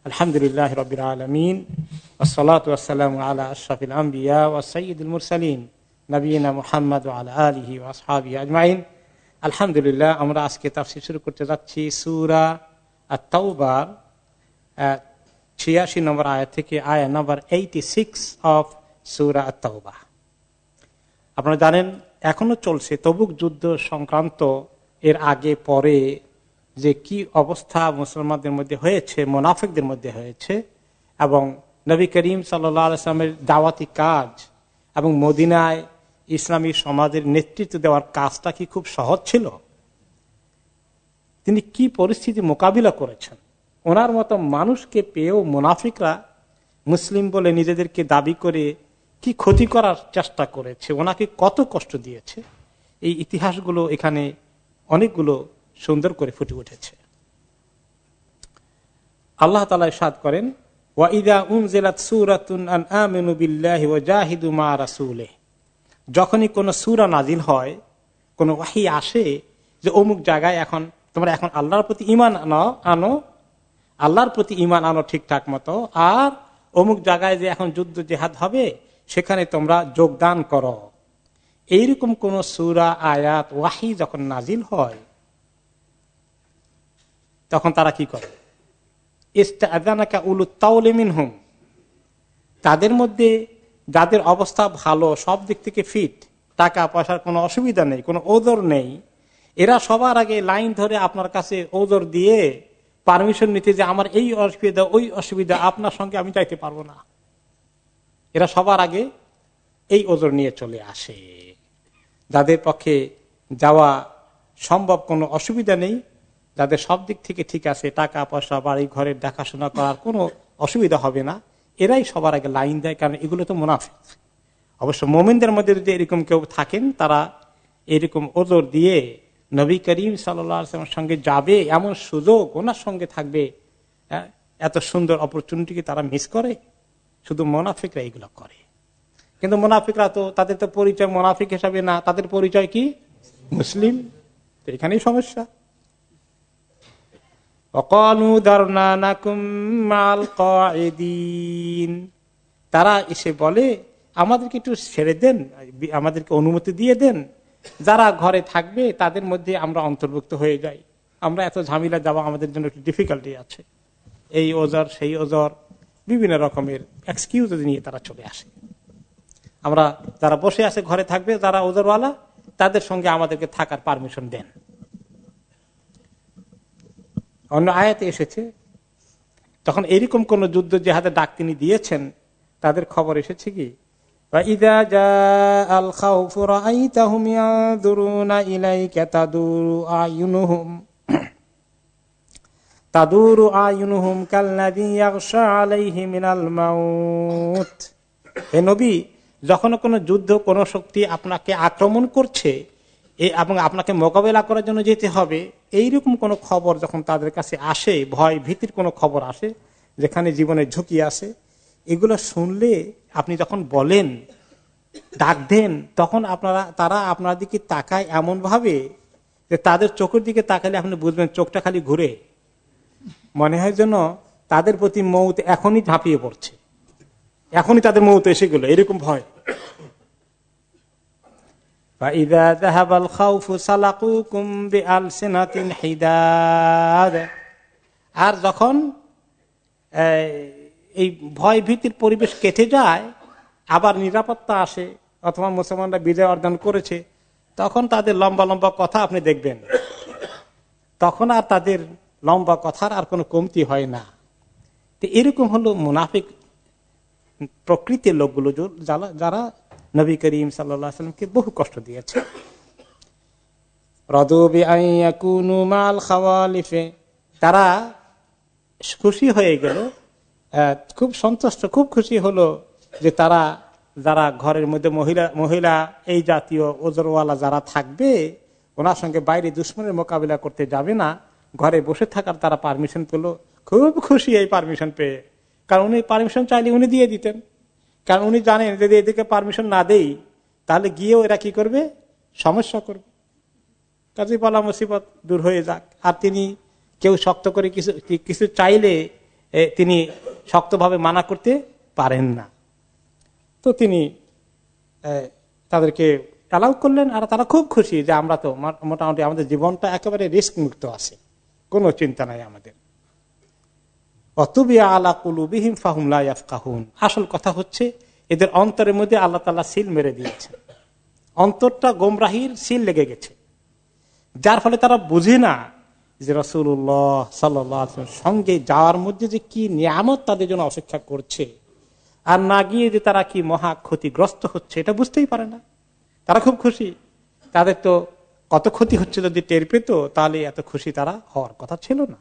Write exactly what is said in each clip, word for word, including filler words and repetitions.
আলহামদুলিল্লাহ রাব্বিল আলামিন ওয়াসসালাতু ওয়াসসালামু আলা আশরাফিল আমবিয়া ওয়া সাইয়্যিদুল মুরসালিন নবিয়িনা মুহাম্মদ ওয়া আলা আলিহি ওয়া আসহাবিহি আজমাইন। আলহামদুলিল্লাহ, আমরা আজকে তাফসীর শুরু করতে যাচ্ছি সূরা আত-তাওবার ছিয়াশি নম্বর আয়াত থেকে আয়াত নম্বর छियासी অফ সূরা আত-তাওবা। আপনারা জানেন এখনো চলছে তবুক যুদ্ধ সংক্রান্ত এর আগে পরে যে কি অবস্থা মুসলমানদের মধ্যে হয়েছে, মুনাফিকদের মধ্যে হয়েছে, এবং নবী করিম সাল্লাল্লাহু আলাইহি ওয়াসাল্লামের দাওয়াতি কাজ এবং মদিনায় ইসলামী সমাজের নেতৃত্ব দেওয়ার কাজটা কি খুব সহজ ছিল? তিনি কি পরিস্থিতি মোকাবিলা করেছেন? ওনার মতো মানুষকে পেয়েও মুনাফিকরা মুসলিম বলে নিজেদেরকে দাবি করে কি ক্ষতি করার চেষ্টা করেছে, ওনাকে কত কষ্ট দিয়েছে, এই ইতিহাসগুলো এখানে অনেকগুলো সুন্দর করে ফুটে উঠেছে। আল্লাহ তাআলা ইরশাদ করেন, ওয়া ইযা উনজিলাত সূরাতুন আন আমিনু বিল্লাহি ওয়া জাহিদু মা রাসূলিহি, যখনই কোন সূরা নাজিল হয়, কোন ওহী আসে যে অমুক জায়গায় এখন তোমরা এখন আল্লাহর প্রতি ঈমান আনো আনো আল্লাহর প্রতি ঈমান আনো ঠিকঠাক মতো, আর অমুক জায়গায় যে এখন যুদ্ধ জিহাদ হবে সেখানে তোমরা যোগদান করো, এইরকম কোন সূরা আয়াত ওহী যখন নাজিল হয় তখন তারা কি করে? ইস্তাআযানাকা উলুত তাওলি মিনহুম, তাদের মধ্যে যাদের অবস্থা ভালো, সব দিক থেকে ফিট, টাকা পয়সার কোনো অসুবিধা নেই, কোনো ওজর নেই, এরা সবার আগে লাইন ধরে আপনার কাছে ওজর দিয়ে পারমিশন নিতে যে আমার এই অসুবিধা ওই অসুবিধা, আপনার সঙ্গে আমি যাইতে পারবো না, এরা সবার আগে এই ওজর নিয়ে চলে আসে। যাদের পক্ষে যাওয়া সম্ভব, কোনো অসুবিধা নেই, যাদের সব দিক থেকে ঠিক আছে, টাকা পয়সা বাড়ি ঘরের দেখাশোনা করার কোনো অসুবিধা হবে না, এরাই সবার আগে লাইন দেয়, কারণ এগুলো তো মুনাফিক। অবশ্য মুমিনদের মধ্যে যদি এরকম কেউ থাকেন, তারা এরকম ওজর দিয়ে নবী করিম সাল্লাল্লাহু আলাইহি ওয়াসাল্লামের সঙ্গে যাবে এমন সুযোগ ওনার সঙ্গে থাকবে, এত সুন্দর অপরচুনিটিকে তারা মিস করে। শুধু মুনাফিকরা এগুলো করে, কিন্তু মুনাফিকরা তো তাদের তো পরিচয় মুনাফিক হিসাবে না, তাদের পরিচয় কি? মুসলিম। তো এখানেই সমস্যা। তারা এসে বলে আমাদেরকে একটু ছেড়ে দেন, আমাদেরকে অনুমতি দিয়ে দেন, যারা ঘরে থাকবে তাদের মধ্যে আমরা অন্তর্ভুক্ত হয়ে যাই, আমরা এত ঝামেলা যাওয়া আমাদের জন্য একটু ডিফিকাল্টি আছে, এই ওজর সেই ওজর বিভিন্ন রকমের এক্সকিউজ নিয়ে তারা চলে আসে। আমরা যারা বসে আছে ঘরে থাকবে, যারা ওজরওয়ালা, তাদের সঙ্গে আমাদেরকে থাকার পারমিশন দেন। অন্য আয়াতে এসেছে তখন এরকম কোন যুদ্ধ জিহাদের ডাক তিনি দিয়েছেন, তাদের খবর এসেছে কি ইযা জাআল খাউফু রাআইতাহুম ইয়ানজুরুনা ইলাইকা তাদুরু আয়ুনুহুম তাদুরু আয়ুনুহুম কাল্লাযী ইয়াগশা আলাইহি মিনাল মাউত। হে নবী, যখন কোনো যুদ্ধ, কোন শক্তি আপনাকে আক্রমণ করছে এবং আপনাকে মোকাবেলা করার জন্য যেতে হবে, এইরকম কোন খবর যখন তাদের কাছে আসে, ভয় ভীতির কোন খবর আসে যেখানে জীবনের ঝুঁকি আসে, এগুলো শুনলে আপনি যখন বলেন, ডাক দেন, তখন আপনারা তারা আপনার দিকে তাকায় এমন ভাবে যে তাদের চোখের দিকে তাকালে আপনি বুঝবেন চোখটা খালি ঘুরে, মনে হয় যেন তাদের প্রতি মৌত এখনই ঝাঁপিয়ে পড়ছে, এখনই তাদের মৌত এসে গেল, এরকম ভয়। আর যখন এই ভয় ভীতির পরিবেশ কেটে যায়, আবার নিরাপত্তা আসে, অথবা মুসলমানরা বিজয় অর্জন করেছে, তখন তাদের লম্বা লম্বা কথা আপনি দেখবেন, তখন আর তাদের লম্বা কথার আর কোনো কমতি হয় না। তো এরকম হলো মুনাফিক প্রকৃতির লোকগুলো, যারা নবী করিম সাল্লাল্লাহু আলাইহি ওয়াসাল্লামকে বহু কষ্ট দিয়েছে। রাদু বিআইয়াকুনু মাল খাওয়ালিফে, তারা খুশি হয়ে গেল, খুব সন্তুষ্ট, খুব খুশি হলো যে তারা যারা ঘরের মধ্যে মহিলা মহিলা এই জাতীয় ওজরওয়ালা যারা থাকবে, ওনার সঙ্গে বাইরে দুশমনের মোকাবিলা করতে যাবে না, ঘরে বসে থাকার তারা পারমিশন পেল। খুব খুশি এই পারমিশন পেয়ে, কারণ উনি পারমিশন চাইলে উনি দিয়ে দিতেন, কারণ উনি জানেন যদি এদিকে পারমিশন না দেই তাহলে গিয়েও এরা কি করবে, সমস্যা করবে, কাজে বলা মুসিবত দূর হয়ে যাক। আর তিনি কেউ শক্ত করে কিছু কিছু চাইলে তিনি শক্তভাবে মানা করতে পারেন না। তো তিনি তাদেরকে অ্যালাউ করলেন, আর তারা খুব খুশি যে আমরা তো মোটামুটি আমাদের জীবনটা একেবারে রিস্ক মুক্ত আছে, কোনো চিন্তা নাই আমাদের। অতুবিয়া আলা কুলুবিহিম ফাহুম লা ইয়াফকাহুন। আসল কথা হচ্ছে এদের অন্তরের মধ্যে আল্লাহ তাআলা সিল মেরে দিয়েছে, অন্তরটা গোমরাহির সিল লেগে গেছে, যার ফলে তারা বুঝে না যে রাসূলুল্লাহ সাল্লাল্লাহু আলাইহি ওয়াসাল্লামের সঙ্গে যাওয়ার মধ্যে যে কি নিয়ামত তাদের জন্য অপেক্ষা করছে, আর না গিয়ে যে তারা কি মহা ক্ষতিগ্রস্ত হচ্ছে এটা বুঝতেই পারে না। তারা খুব খুশি, তাদের তো কত ক্ষতি হচ্ছে যদি টের পেত তাহলে এত খুশি তারা হওয়ার কথা ছিল না।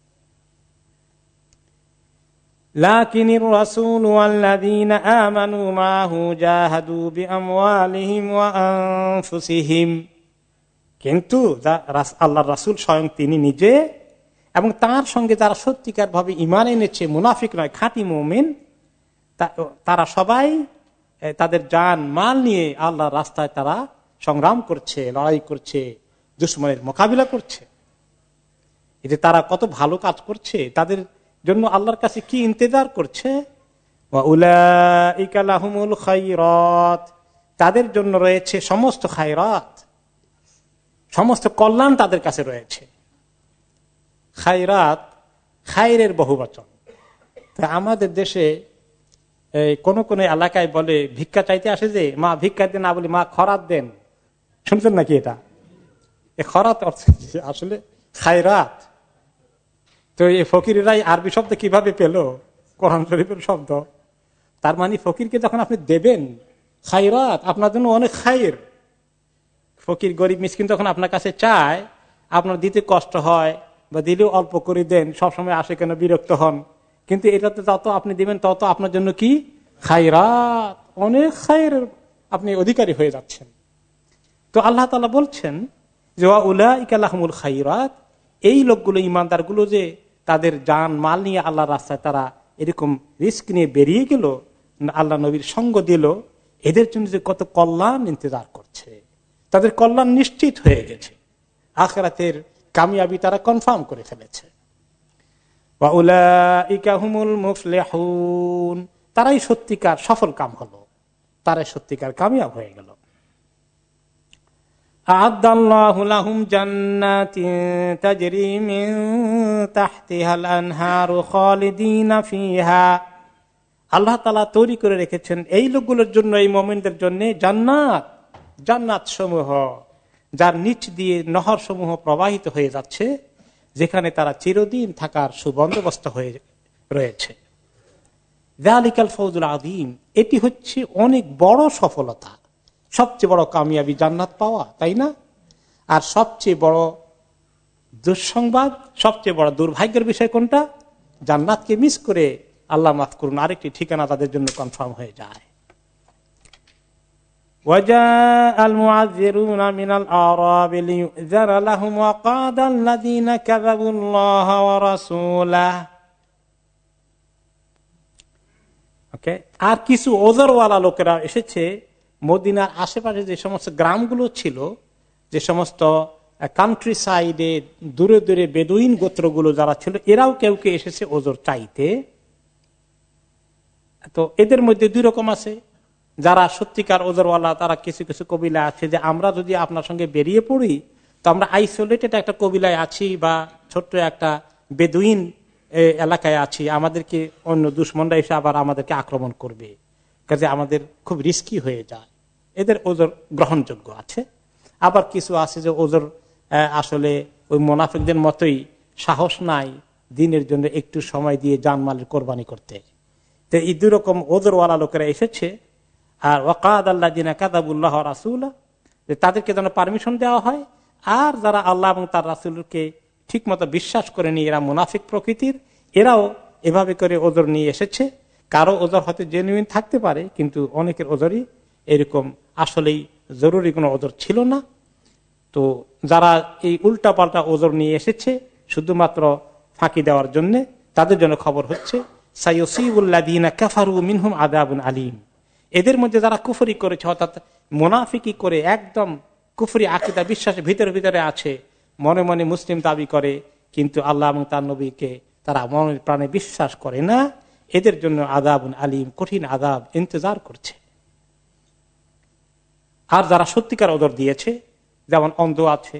লাকিনির রাসূল ওয়াল্লাযীনা আমানু মাহু জাহাদু বিআমওয়ালিহিম ওয়া আনফুসিহিম, কিন্তু আল্লাহর রাসূল স্বয়ং তিনি নিজে এবং তার সঙ্গে যারা সত্যিকার ভাবে ঈমান এনেছে, মুনাফিক নয় খাঁটি মুমিন, তারা সবাই তাদের জান মাল নিয়ে আল্লাহর রাস্তায় তারা সংগ্রাম করছে, লড়াই করছে, দুশমনের মোকাবিলা করছে। এতে তারা কত ভালো কাজ করছে, তাদের জন্য আল্লাহর কাছে কি ইন্তজার করছে। উলাইকা লাহুমুল খায়রাত, তাদের জন্য রয়েছে সমস্ত খায়রাত, সমস্ত কল্যাণ তাদের কাছে রয়েছে। খায়রাত খায়রের বহুবচন। আমাদের দেশে কোন কোন এলাকায় বলে ভিক্ষা চাইতে আসে যে মা ভিক্ষা দেন, না বলে মা খরাত দেন। শুনছেন নাকি এটা? খরাত আসলে খায়রাত। তো এই ফকিরেরাই আরবি শব্দ কিভাবে পেল? কোরআন শরীফের শব্দ। তার মানে ফকিরকে যখন আপনি দেবেন খায়রাত, আপনার জন্য অনেক খায়ের। ফকির গরিব মিসকিন যখন আপনার কাছে চায়, আপনার দিতে কষ্ট হয় বা দিলেও অল্প করে দেন, সবসময় আসে কেন বিরক্ত হন, কিন্তু এটাতে যত আপনি দিবেন তত আপনার জন্য কি খায়রাত, অনেক খায়ের আপনি অধিকারী হয়ে যাচ্ছেন। তো আল্লাহ তাআলা বলছেন যে উলাইকা লাহুমুল খায়রাত, এই লোকগুলো ইমানদার গুলো যে তাদের জান মাল নিয়ে আল্লাহর রাস্তায় তারা এরকম রিস্ক নিয়ে বেরিয়ে গেল, আল্লাহ নবীর সঙ্গ দিল, এদের জন্য যে কত কল্যাণ ইন্তজার করছে, তাদের কল্যাণ নিশ্চিত হয়ে গেছে, আখিরাতের কামিয়াবি তারা কনফার্ম করে ফেলেছে। ওয়া উলাইকা হুমুল মুফলিহুন, তারাই সত্যিকার সফল কাম হলো, তারাই সত্যিকার কামিয়াব হয়ে গেল। আ'আদাল্লাহু লাহুম জান্নাতিন তাজরি মিন তাহতিহাল আনহারু খালিদিনা ফিহা, আল্লাহ তাআলা তৈরি করে রেখেছেন এই লোকগুলোর জন্য, এই মুমিনদের জন্য জান্নাত, জান্নাত সমূহ যার নিচ দিয়ে নহর সমূহ প্রবাহিত হয়ে যাচ্ছে, যেখানে তারা চিরদিন থাকার সুবন্দোবস্ত হয়ে রয়েছে। যালিকাল ফাউজুল আযীম, এটি হচ্ছে অনেক বড় সফলতা, সবচেয়ে বড় কামিয়াবি জান্নাত পাওয়া, তাই না? আর সবচেয়ে বড় দুঃসংবাদ, সবচেয়ে বড় দুর্ভাগ্যের বিষয় কোনটা? জান্নাতকে মিস করে আল্লাহ মাফ করুন আরেকটি ঠিকানা তাদের জন্য কনফার্ম হয়ে যায়। ওয়াজাআল মুআযযিরুনা মিনাল আরাবি লিয়ুযরা লাহুম ওয়া ক্বাদাল্লাযীনা কাযাবুল্লাহা ওয়া রাসূলাহু। ওকে, আর কিছু ওজরওয়ালা লোকেরা এসেছে মদিনার আশেপাশে যে সমস্ত গ্রামগুলো ছিল, যে সমস্ত কান্ট্রি সাইডে দূরে দূরে বেদুইন গোত্রগুলো যারা ছিল, এরাও কেউ কেউ এসেছে ওজর চাইতে। তো এদের মধ্যে দুই রকম আছে, যারা সত্যিকার ওজরওয়ালা, তারা কিছু কিছু কবিলা আছে যে আমরা যদি আপনার সঙ্গে বেরিয়ে পড়ি তো আমরা আইসোলেটেড একটা কবিলায় আছি বা ছোট্ট একটা বেদুইন এলাকায় আছি, আমাদেরকে অন্য দুশ্মনরা এসে আবার আমাদেরকে আক্রমণ করবে, কাজে আমাদের খুব রিস্কি হয়ে যায়। এদের ওজর গ্রহণযোগ্য আছে। আবার কিছু আছে যে ওজর আসলে ওই মুনাফিকদের মতোই সাহস নাই দিনের জন্য একটু সময় দিয়ে জানমালের কোরবানি করতে। তো এই দুই রকম ওজরওয়ালা লোকেরা এসেছে। আর ওয়াকাদাল্লাযীনা কাযাবুল্লাহ ওয়া রাসূলা, যে তাদেরকে যেন পারমিশন দেওয়া হয়, আর যারা আল্লাহ এবং তার রাসূলকে ঠিক মতো বিশ্বাস করে নিয়ে এরা মুনাফিক প্রকৃতির, এরাও এভাবে করে ওজর নিয়ে এসেছে। কারো ওজর হয়তো জেনুইন থাকতে পারে, কিন্তু অনেকের ওজরই এরকম আসলেই জরুরি কোনো ওজর ছিল না। তো যারা এই উল্টা পাল্টা ওজর নিয়ে এসেছে শুধুমাত্র ফাঁকি দেওয়ার জন্য, তাদের জন্য খবর হচ্ছে সাইয়ুসিবুল্লাযীনা কাফারু মিনহুম আযাবুন আলীম, এদের মধ্যে যারা কুফরি করেছে, অর্থাৎ মুনাফিকি করে একদম কুফরি আকীদা বিশ্বাসের ভিতরে ভিতরে আছে, মনে মনে মুসলিম দাবি করে কিন্তু আল্লাহ এবং তার নবীকে তারা মনের প্রাণে বিশ্বাস করে না, এদের জন্য আযাবুন আলীম, কঠিন আযাব ইন্তজার করছে। আর যারা সত্যিকার ওজর দিয়েছে, যেমন অন্ধ আছে,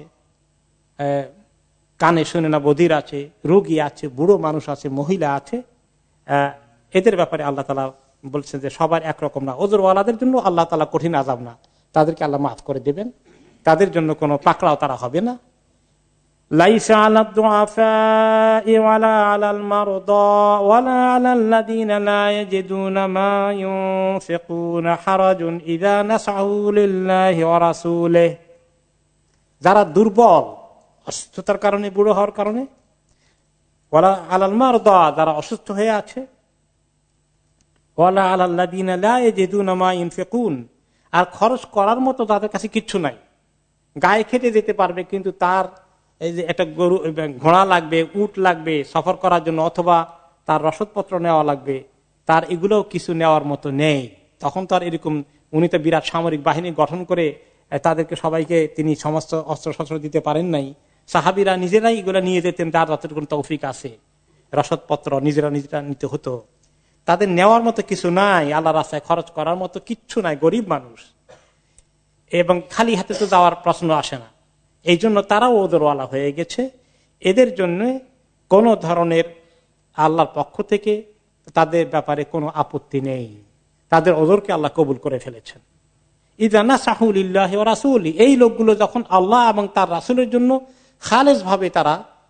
কানে শুনে না বধির আছে, রোগী আছে, বুড়ো মানুষ আছে, মহিলা আছে, এদের ব্যাপারে আল্লাহ তাআলা বলছেন যে সবার একরকম না। ওজরওয়ালাদের জন্য আল্লাহ তাআলা কঠিন আযাব না, তাদেরকে আল্লাহ মাফ করে দেবেন, তাদের জন্য কোনো পাকড়াও তারা হবে না। লাইসা আলাদ দুআফা'i ওয়ালা আলাল মারদা ওয়ালা আলাল লাযিনা লা ইয়াজিদুনা মা ইউনফিকুনা হারাজুন ইযা নাসআউ লিল্লাহি ওয়া রাসূলিহি, যারা দুর্বল, অসুস্থতার কারণে, বুড়ো হওয়ার কারণে, ওয়ালা আলাল মারদা, যারা অসুস্থ হয়ে আছে, ওয়ালা আলাল লাযিনা লা ইয়াজিদুনা মা ইউনফিকুন, আর খরচ করার মতো তাদের কাছে কিচ্ছু নাই। গায়ে খেটে যেতে পারবে, কিন্তু তার এই যে একটা গরু, ঘোড়া লাগবে, উট লাগবে সফর করার জন্য, অথবা তার রসদপত্র নেওয়া লাগবে, তার এগুলোও কিছু নেওয়ার মতো নেই। তখন তো আর এরকম, উনি তো বিরাট সামরিক বাহিনী গঠন করে তাদেরকে সবাইকে তিনি সমস্ত অস্ত্র শস্ত্র দিতে পারেন নাই। সাহাবিরা নিজেরাই এগুলো নিয়ে যেতেন, তার যতটুকু তৌফিক আছে, রসদপত্র নিজেরা নিজেরা নিতে হতো। তাদের নেওয়ার মতো কিছু নাই, আল্লাহ রাস্তায় খরচ করার মতো কিচ্ছু নাই, গরিব মানুষ, এবং খালি হাতে তো যাওয়ার প্রশ্ন আসে না। এই জন্য তারাও ওজরওয়ালা হয়ে গেছে। এদের জন্য কোন ধরনের আল্লাহর পক্ষ থেকে তাদের ব্যাপারে কোনো আপত্তি নেই, তাদের ওজরকে আল্লাহ কবুল করে ফেলেছেন। ইযা নাসাহু লিল্লাহি ওয়া রাসূলি, এই লোকগুলো যখন আল্লাহ এবং তার রাসূলের জন্য খালেস ভাবে, তারা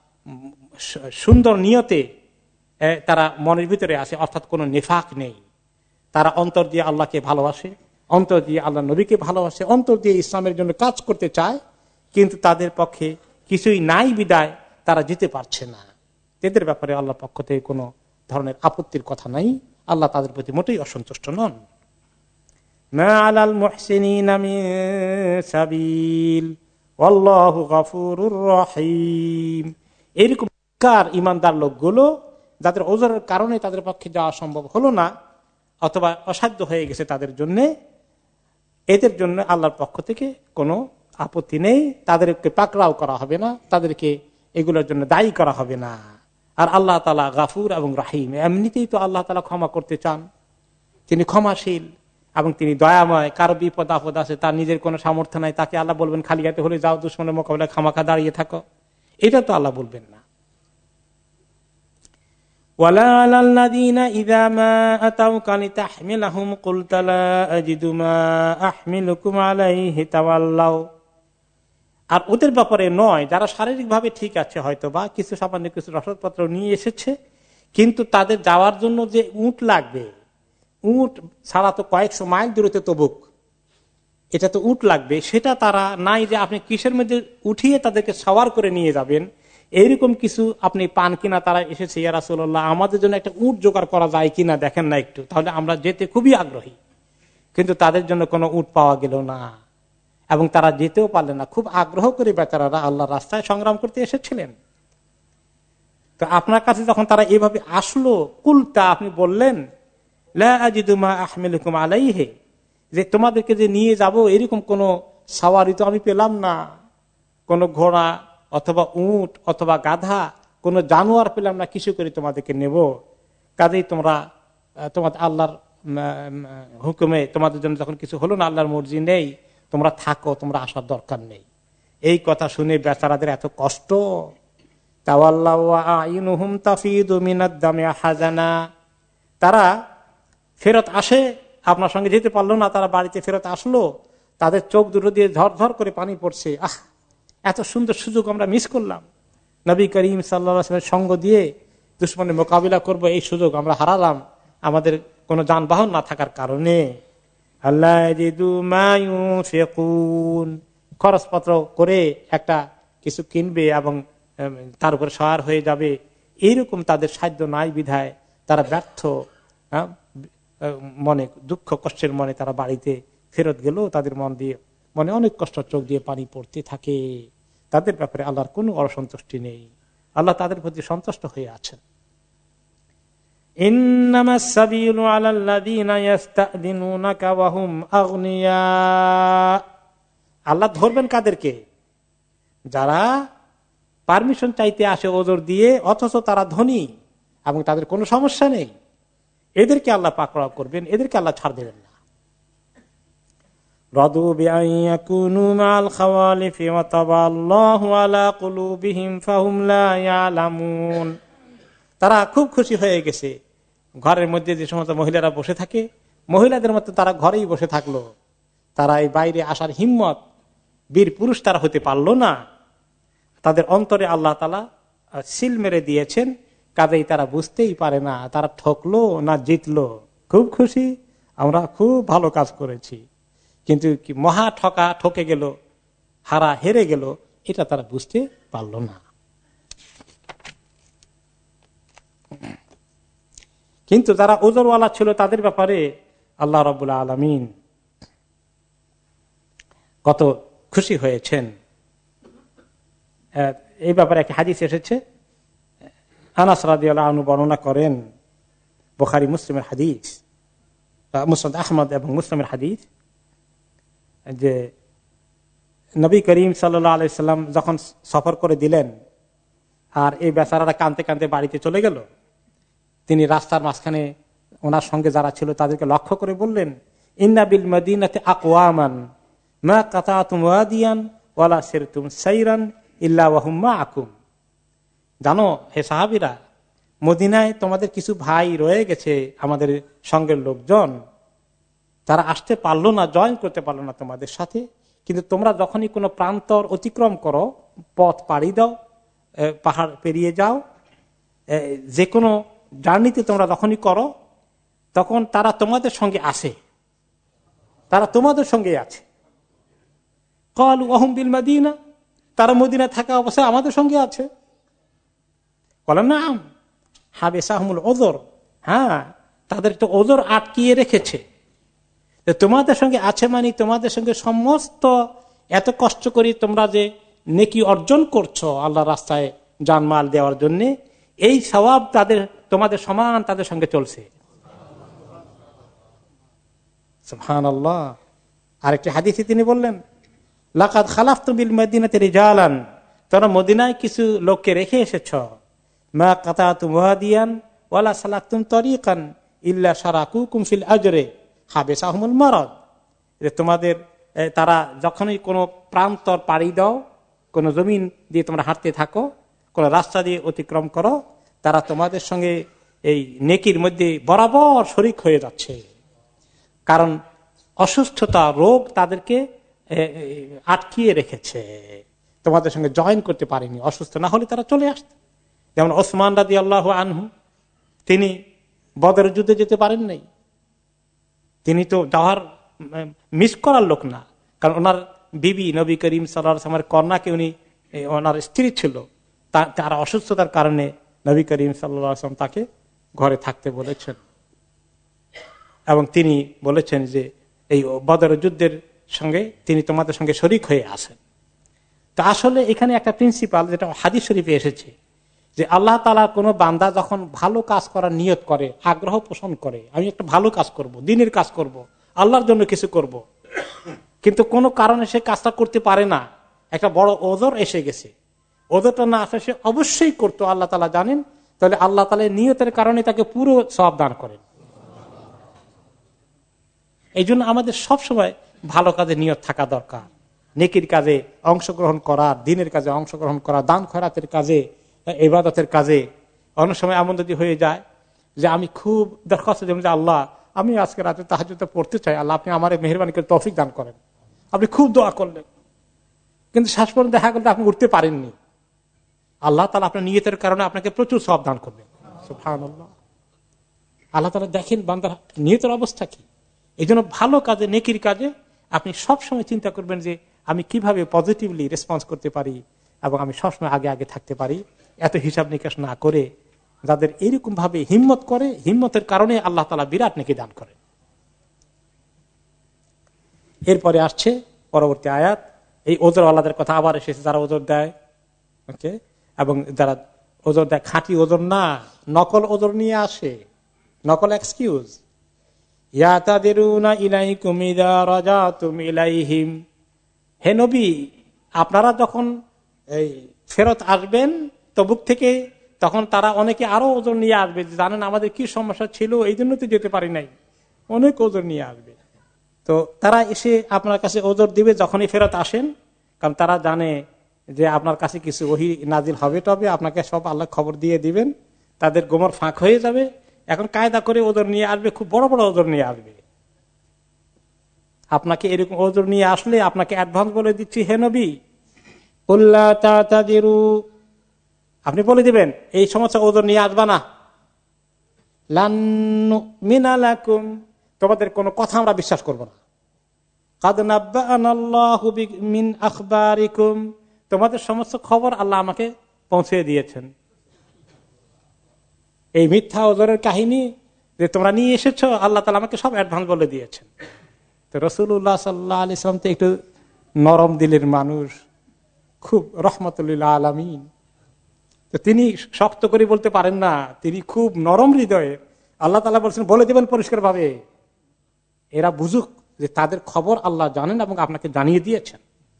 সুন্দর নিয়তে তারা মনের ভিতরে আসে, অর্থাৎ কোনো নিফাক নেই, তারা অন্তর দিয়ে আল্লাহকে ভালোবাসে, অন্তর দিয়ে আল্লাহ নবীকে ভালোবাসে, অন্তর দিয়ে ইসলামের জন্য কাজ করতে চায়, কিন্তু তাদের পক্ষে কিছুই নাই বিদায় তারা যেতে পারছে না। এদের ব্যাপারে আল্লাহর পক্ষ থেকে কোনো ধরনের আপত্তির কথা নাই, আল্লাহ তাদের প্রতি মোটেই অসন্তুষ্ট নন। মা আলাল মুহসিনিনা মিন সাবিল ওয়াল্লাহু গফুরুর রহিম। এরকম কার ইমানদার লোকগুলো যাদের ওজরের কারণে তাদের পক্ষে যাওয়া সম্ভব হলো না, অথবা অসাধ্য হয়ে গেছে তাদের জন্য, এদের জন্য আল্লাহর পক্ষ থেকে কোনো আপত্তি নেই, তাদেরকে পাকড়াও করা হবে না, তাদেরকে এগুলোর জন্য দায়ী করা হবে না। আর আল্লাহ তাআলা গাফুর এবং রাহিম, এমনিতেই তো আল্লাহ তাআলা ক্ষমা করতে চান, তিনি ক্ষমাশীল এবং তিনি দয়াময়। কারো বিপদ আপদ আছে, তার নিজের কোনো সামর্থ্য নাই, তাকে আল্লাহ বলবেন খালি হাতে হলে যাও, দুশমনের মোকাবিলায় খামাখা দাঁড়িয়ে থাকো, এটা তো আল্লাহ বলবেন না। ওয়ালা আলাল্লাযীনা ইযা মা আতাউকা লিতাহমিলাহুম কুলতা লা আজিদু মা আহমিলুকুম আলাইহি তাওয়াল্লাউ, আর ওদের ব্যাপারে নয় যারা শারীরিক ভাবে ঠিক আছে, হয়তো বা কিছু সামান্য কিছু রসদপত্র নিয়ে এসেছে, কিন্তু তাদের যাওয়ার জন্য যে উট লাগবে, উট ছাড়া তো কয়েকশো মাইল দূরত্বে তবুক, এটা তো উট লাগবে, সেটা তারা নাই যে আপনি কিসের মধ্যে উঠিয়ে তাদেরকে সওয়ার করে নিয়ে যাবেন, এইরকম কিছু আপনি পান কিনা। তারা এসেছে, ইয়া রাসূলুল্লাহ আমাদের জন্য একটা উট জোগাড় করা যায় কিনা দেখেন না একটু, তাহলে আমরা যেতে খুবই আগ্রহী। কিন্তু তাদের জন্য কোনো উট পাওয়া গেল না, এবং তারা যেতেও পারলেন না। খুব আগ্রহ করে বেচারারা আল্লাহর রাস্তায় সংগ্রাম করতে এসেছিলেন। তো আপনার কাছে যখন তারা এভাবে আসলো, কুলতা, আপনি বললেন লা আজিদু মা আহমিলুকুম আলাইহি, যে তোমাদেরকে যে নিয়ে যাব এরকম কোন সাওয়ারি তো আমি পেলাম না, কোন ঘোড়া অথবা উট অথবা গাধা, কোন জানোয়ার পেলাম না, কিছু করে তোমাদেরকে নেব। কাজেই তোমরা তোমাদের আল্লাহর হুকুমে তোমাদের জন্য যখন কিছু হলো না, আল্লাহর মর্জি নেই, তোমরা থাকো, তোমরা আসার দরকার নেই। এই কথা শুনে বেচারাদের এত কষ্ট। তাওয়াল্লাউ আইনুহুম তাফিদু মিনাদ দামি হাজানা, তারা ফেরত আসে, আপনার সঙ্গে যেতে পারলো না, তারা বাড়িতে ফেরত আসলো, তাদের চোখ দুটো দিয়ে ঝরঝর করে পানি পড়ছে। আহ, এত সুন্দর সুযোগ আমরা মিস করলাম, নবী করিম সাল্লাল্লাহু আলাইহি ওয়াসাল্লামের সঙ্গ দিয়ে দুশমনের মোকাবিলা করব, এই সুযোগ আমরা হারালাম আমাদের কোনো যানবাহন না থাকার কারণে। আল্লাহ ইয়াজিদু মা ইউনফিকুন, খরচপত্র করে একটা কিছু কিনবে এবং তার উপরে সওয়ার হয়ে যাবে, এইরকম তাদের সাধ্য নাই বিধায় তারা ব্যর্থ মনে, দুঃখ কষ্টের মনে তারা বাড়িতে ফেরত গেল, তাদের মন দিয়ে মনে অনেক কষ্ট, চোখ দিয়ে পানি পড়তে থাকে। তাদের ব্যাপারে আল্লাহর কোনো অসন্তুষ্টি নেই, আল্লাহ তাদের প্রতি সন্তুষ্ট হয়ে আছেন। ইন্নামাস সাবিলু আলাল্লাযীনা ইস্তাযিনুনাকা ওয়া হুম আগনিয়া, আল্লাহ ধরবেন কাদেরকে? যারা পারমিশন চাইতে আসে ওজর দিয়ে, অথচ তারা ধনী, এবং তাদের কোনো সমস্যা নেই, এদেরকে আল্লাহ পাকড়াও করবেন, এদেরকে আল্লাহ ছাড় দেবেন না। রাদু বিআইয়াকুনু মাল খাওয়ালিফি ওয়া তাবাল্লাহু আলা কুলুবিহিম ফাহুম লা ইয়ালামুন। তারা খুব খুশি হয়ে গেছে, ঘরের মধ্যে যে সমস্ত মহিলারা বসে থাকে, মহিলাদের মতো তারা ঘরেই বসে থাকলো, তারা এই বাইরে আসার হিম্মত, বীর পুরুষ তারা হতে পারলো না। তাদের অন্তরে আল্লাহ তাআলা সিল মেরে দিয়েছেন, কাজেই তারা বুঝতেই পারে না তারা ঠকলো না জিতলো। খুব খুশি, আমরা খুব ভালো কাজ করেছি, কিন্তু কি মহা ঠকা ঠকে গেল, হারা হেরে গেল, এটা তারা বুঝতে পারলো না। কিন্তু যারা ওজরওয়ালা ছিল তাদের ব্যাপারে আল্লাহ রাব্বুল আলামিন কত খুশি হয়েছেন। এই ব্যাপারে একটা হাদিস এসেছে, আনাস রাদিয়াল্লাহু আনহু বর্ণনা করেন, বুখারী মুসলিমের হাদিস, মুসনাদ আহমদ এবং মুসলিমের হাদিস, যে নবী করিম সাল্লাল্লাহু আলাইহি সাল্লাম যখন সফর করে দিলেন আর এই বেচারারা কাঁদতে কাঁদতে বাড়িতে চলে গেল, তিনি রাস্তার মাঝখানে ওনার সঙ্গে যারা ছিল তাদেরকে লক্ষ্য করে বললেন, ইন্না বিল মদিনাতি আকওয়ামান মা কাতাতুম ওয়াদিয়ান ওয়ালা সিরতুম সাইরান ইল্লা ওয়া হুম মাআকুম। জানো হে সাহাবীরা, মদিনায় তোমাদের কিছু ভাই রয়ে গেছে, আমাদের সঙ্গের লোকজন, তারা আসতে পারলো না, জয়েন করতে পারলো না তোমাদের সাথে, কিন্তু তোমরা যখনই কোনো প্রান্তর অতিক্রম করো, পথ পাড়ি দাও, পাহাড় পেরিয়ে যাও, যে কোনো জার্নিতে তোমরা যখনই করো, তখন তারা তোমাদের সঙ্গে আসে, তারা তোমাদের সঙ্গে আছে। ক্বালু ওয়াহুম বিল মদিনা, তারা মদিনায় থাকা অবস্থায় আমাদের সঙ্গে আছে। বলেন না হাবেসাহুমুল ওযর, হ্যাঁ তাদের তো ওযর আটকিয়ে রেখেছে। তোমাদের সঙ্গে আছে মানে তোমাদের সঙ্গে সমস্ত এত কষ্ট করি তোমরা যে নেকি অর্জন করছো আল্লাহ রাস্তায় জানমাল দেওয়ার জন্য, এই সওয়াব তাদের তোমাদের সমান তাদের সঙ্গে চলছে। সুবহানাল্লাহ। আরেকটি হাদিসে তিনি বললেন, লাকাদ খালাফতু বিল মদিনাতি রিজালান, তোমরা মদিনায় কিছু লোককে রেখে এসেছো, মা কাতাতুম ওয়াদিয়ান ওয়ালা সালাকতুম তরিকান ইল্লা শারাকুকুম ফিল আজরে হাবেসাহুমুল মারাদ। তোমাদের তারা যখনই কোনো প্রান্তর পাড়ি দাও, কোনো জমিন দিয়ে তোমরা হাঁটতে থাকো, কোনো রাস্তা দিয়ে অতিক্রম করো, তারা তোমাদের সঙ্গে এই নেকির মধ্যে বরাবর শরিক হয়ে যাচ্ছে। কারণ অসুস্থতা, রোগ তাদেরকে আটকিয়ে রেখেছে, তোমাদের সঙ্গে জয়েন করতে পারেনি। অসুস্থ না হলে তারা চলে আসত। যেমন ওসমান রাদিয়াল্লাহু আনহু, তিনি বদরের যুদ্ধে যেতে পারেন নাই, তিনি তো যাওয়ার মিস করার লোক না, কারণ ওনার বিবি নবী করিম সাল্লাল্লাহু আলাইহি ওয়াসাল্লামের কন্যাকে উনি, ওনার স্ত্রী ছিল, তার অসুস্থতার কারণে নবী করিম সাল্লাল্লাহু আলাইহি ওয়াসাল্লাম তাকে ঘরে থাকতে বলেছেন, এবং তিনি বলেছেন যে এই বদরের যুদ্ধের সঙ্গে তিনি তোমাদের সঙ্গে শরিক হয়ে আসেন। তো আসলে এখানে একটা প্রিন্সিপাল যেটা হাদিস শরীফে এসেছে, যে আল্লাহ তাআলা কোনো বান্দা যখন ভালো কাজ করার নিয়ত করে, আগ্রহ পোষণ করে, আমি একটা ভালো কাজ করব, দ্বীনের কাজ করব, আল্লাহর জন্য কিছু করব, কিন্তু কোনো কারণে সে কাজটা করতে পারে না, একটা বড় ওযর এসে গেছে, ওযরটা না আসে সে অবশ্যই করতো, আল্লাহ তাআলা জানেন, তাহলে আল্লাহ তাআলা নিয়তের কারণে তাকে পুরো সওয়াব দান করেন। এই জন্য আমাদের সবসময় ভালো কাজে নিয়ত থাকা দরকার, নেকির কাজে অংশগ্রহণ করা, দ্বীনের কাজে অংশগ্রহণ করা, দান খয়রাতের কাজে, ইবাদতের কাজে। অনেক সময় এমন যদি হয়ে যায় যে আমি খুব দরখাস্ত দেব যে আল্লাহ আমি আজকে রাতে তাহাজ্জুদ পড়তে চাই, আল্লাহ আপনি আমার মেহেরবানি করে তৌফিক দান করেন, আপনি খুব দোয়া করলেন, কিন্তু শেষ পর্যন্ত দেখা গেল আপনি উঠতে পারেননি, আল্লাহ তাআলা আপনার নিয়তের কারণে আপনাকে প্রচুর সওয়াব দান করবেন। সুবহানাল্লাহ। আল্লাহ তাআলা দেখেন বান্দার নিয়তের অবস্থা কি। এই জন্য ভালো কাজে, নেকির কাজে আপনি সবসময় চিন্তা করবেন যে আমি কিভাবে পজিটিভলি রেসপন্স করতে পারি এবং আমি সবসময় আগে আগে থাকতে পারি, এত হিসাব নিকাশ না করে। যাদের এইরকম ভাবে হিম্মত করে, হিম্মতের কারণে আল্লাহ তাআলা বিরাট নেকি দান করে। এরপরে আসছে পরবর্তী আয়াত, এই ওজরওয়ালাদের কথা আবার এসেছে, যারা ওজর দেয়, ওকে, এবং যারা ওজর দেয় খাঁটি ওজর না, নকল ওজর নিয়ে আসে, নকল এক্সকিউজ। ইয়াতাদিরুনা ইলাইকুম ইযা রাজাতুম ইলাইহিম, হে নবী আপনারা যখন এই ফেরত আসবেন তবুক থেকে, তখন তারা অনেকে আরো ওজন নিয়ে আসবে, জানেন আমাদের কি সমস্যা ছিল, এই জন্য তো যেতে পারি নাই, অনেক ওজন নিয়ে আসবে। তো তারা এসে আপনার কাছে ওজন দিবে যখনই ফেরত আসেন, কারণ তারা জানে যে আপনার কাছে কিছু ওহী নাজিল হবে, তবে আপনাকে সব আল্লাহ খবর দিয়ে দিবেন, তাদের গোমর ফাঁক হয়ে যাবে। এখন কায়দা করে ওজন নিয়ে আসবে, খুব বড় বড় ওজন নিয়ে আসবে। আপনাকে এরকম ওজন নিয়ে আসলে আপনাকে অ্যাডভান্স বলে দিচ্ছি, হে নবী উল্লাহ তাতাদিরু, আপনি বলে দিবেন এই সমস্ত ওজন নিয়ে আসবা না, লান নুমিনা লাকুম, তোমাদের কোনো কথা আমরা বিশ্বাস করব না, কাদ নাব্বাআনাল্লাহু মিন আখবারিকুম, তোমাদের সমস্ত খবর আল্লাহ আমাকে পৌঁছে দিয়েছেন। এই মিথ্যা ওজনের কাহিনী যে তোমরা নিয়ে এসেছো, আল্লাহ তাআলা আমাকে সব অ্যাডভান্স বলে দিয়েছেন। তো রাসূলুল্লাহ সাল্লাল্লাহু আলাইহি ওয়াসাল্লাম তো একটু নরম দিলের মানুষ, খুব রহমতুল্লিল আলামিন, তো তিনি শক্ত করে বলতে পারেন না, তিনি খুব নরম হৃদয়ের। আল্লাহ তাআলা বলছেন বলে দেবেন পরিষ্কার ভাবে, এরা বুঝুক যে তাদের খবর আল্লাহ জানেন এবং আপনাকে জানিয়ে দিয়েছেন।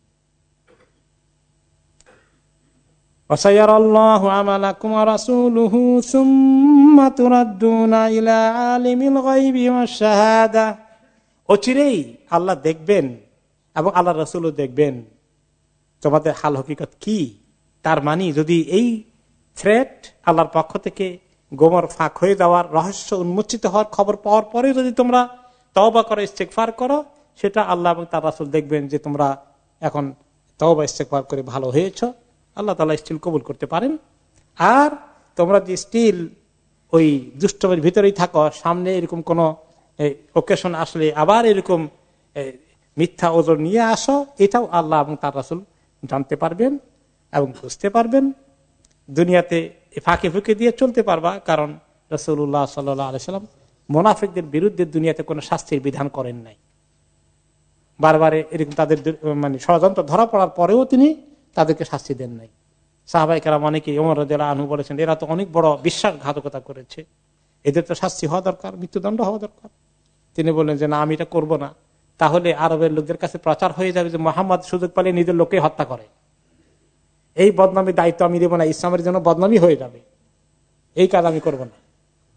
ওয়াসায়ারাল্লাহু আমালাকুম ওয়া রাসূলুহু সুম্মা তুরাদ্দুনা ইলা আলিমিল গায়বি ওয়াশ শাহাদা, অচিরেই আল্লাহ দেখবেন এবং আল্লাহ রাসূলও দেখবেন তোমাদের হাল হকিকত কি। তার মানে যদি এই থ্রেট আল্লাহর পক্ষ থেকে গোমর ফাঁক হয়ে যাওয়ার, রহস্য উন্মোচিত হওয়ার খবর পাওয়ার পরে যদি তোমরা তওবা করো, ইস্তেগফার করো, সেটা আল্লাহ এবং তার রাসূল দেখবেন যে তোমরা এখন তওবা ইস্তেগফার করে ভালো হয়েছো, আল্লাহ তাআলা স্টিল কবুল করতে পারেন। আর তোমরা যে স্টিল ওই দুষ্টমের ভিতরেই থাকো, সামনে এরকম কোন ওকেশন আসলে আবার এরকম মিথ্যা ওজন নিয়ে আসো, এটাও আল্লাহ এবং তার রাসূল জানতে পারবেন এবং বুঝতে পারবেন। দুনিয়াতে ফাঁকে ফুঁকে দিয়ে চলতে পারবা, কারণ রাসূলুল্লাহ সাল্লাল্লাহু আলাইহি ওয়াসাল্লাম মুনাফিকদের বিরুদ্ধে দুনিয়াতে কোনো শাস্তির বিধান করেন নাই। বারবারে এরকম তাদের মানে ষড়যন্ত্র ধরা পড়ার পরেও তিনি তাদেরকে শাস্তি দেন নাই। সাহাবায়ে কেরাম অনেকে, ওমর রাদিয়াল্লাহু আনহু বলেছেন, এরা তো অনেক বড় বিশ্বাসঘাতকতা করেছে, এদের তো শাস্তি হওয়া দরকার, মৃত্যুদণ্ড হওয়া দরকার। তিনি বললেন যে না, আমি এটা করবো না, তাহলে আরবের লোকদের কাছে প্রচার হয়ে যাবে যে মুহাম্মদ সুযোগ পেলে নিজের লোককে হত্যা করে, এই বদনামির দায়িত্ব আমি দেব না, ইসলামের জন্য বদনামি হয়ে যাবে, এই কাজ আমি করব না।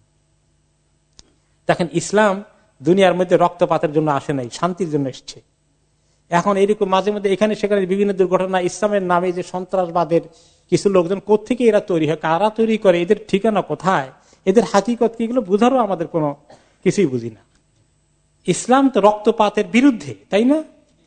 দেখেন, ইসলাম দুনিয়ার মধ্যে রক্তপাতের জন্য আসে নাই, শান্তির জন্য এসছে। এখন এরকম মাঝে মধ্যে এখানে সেখানে বিভিন্ন দুর্ঘটনা, ইসলামের নামে যে সন্ত্রাসবাদের কিছু লোকজন কোত্থেকে এরা তৈরি হয়, কারা তৈরি করে, এদের ঠিকানা কোথায়, এদের হাকিকত কি, এগুলো বুঝারও আমাদের কোনো কিছুই বুঝি না। ইসলাম তো রক্তপাতের বিরুদ্ধে, তাই না?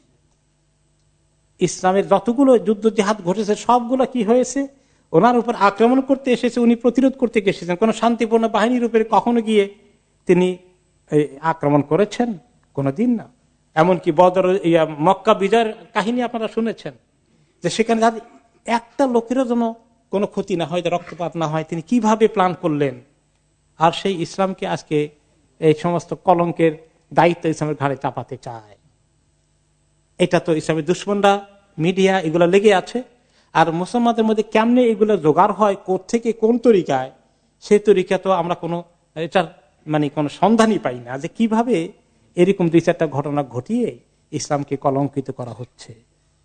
ইসলামের যতগুলো যুদ্ধ জিহাদ ঘটেছে সবগুলো কি হয়েছে, ওনার উপর আক্রমণ করতে এসেছে, উনি প্রতিরোধ করতে এসেছেন। কোন শান্তিপূর্ণ বাহিনীর উপরে কখনো গিয়ে তিনি আক্রমণ করেছেন? কোনদিন না। এমনকি বদর, মক্কা বিজয়ের কাহিনী আপনারা শুনেছেন, যে সেখানে একটা লোকেরও যেন কোনো ক্ষতি না হয়, রক্তপাত না হয়, তিনি কিভাবে প্ল্যান করলেন। আর সেই ইসলামকে আজকে এই সমস্ত কলঙ্কের দায়িত্ব ইসলামের ঘাড়ে চাপাতে চায়। এটা তো ইসলামের দুশমনরা, মিডিয়া, এগুলো লেগে আছে। আর মুসলমানদের মধ্যে কেমনে এগুলো জোগাড় হয়, কোত্থেকে কোন তরিকায়, সেই তরিকা তো আমরা কোনো এটার মানে কোন সন্ধানই পাই না, যে কিভাবে এরকম দুই চারটা ঘটনা ঘটিয়ে ইসলামকে কলঙ্কিত করা হচ্ছে।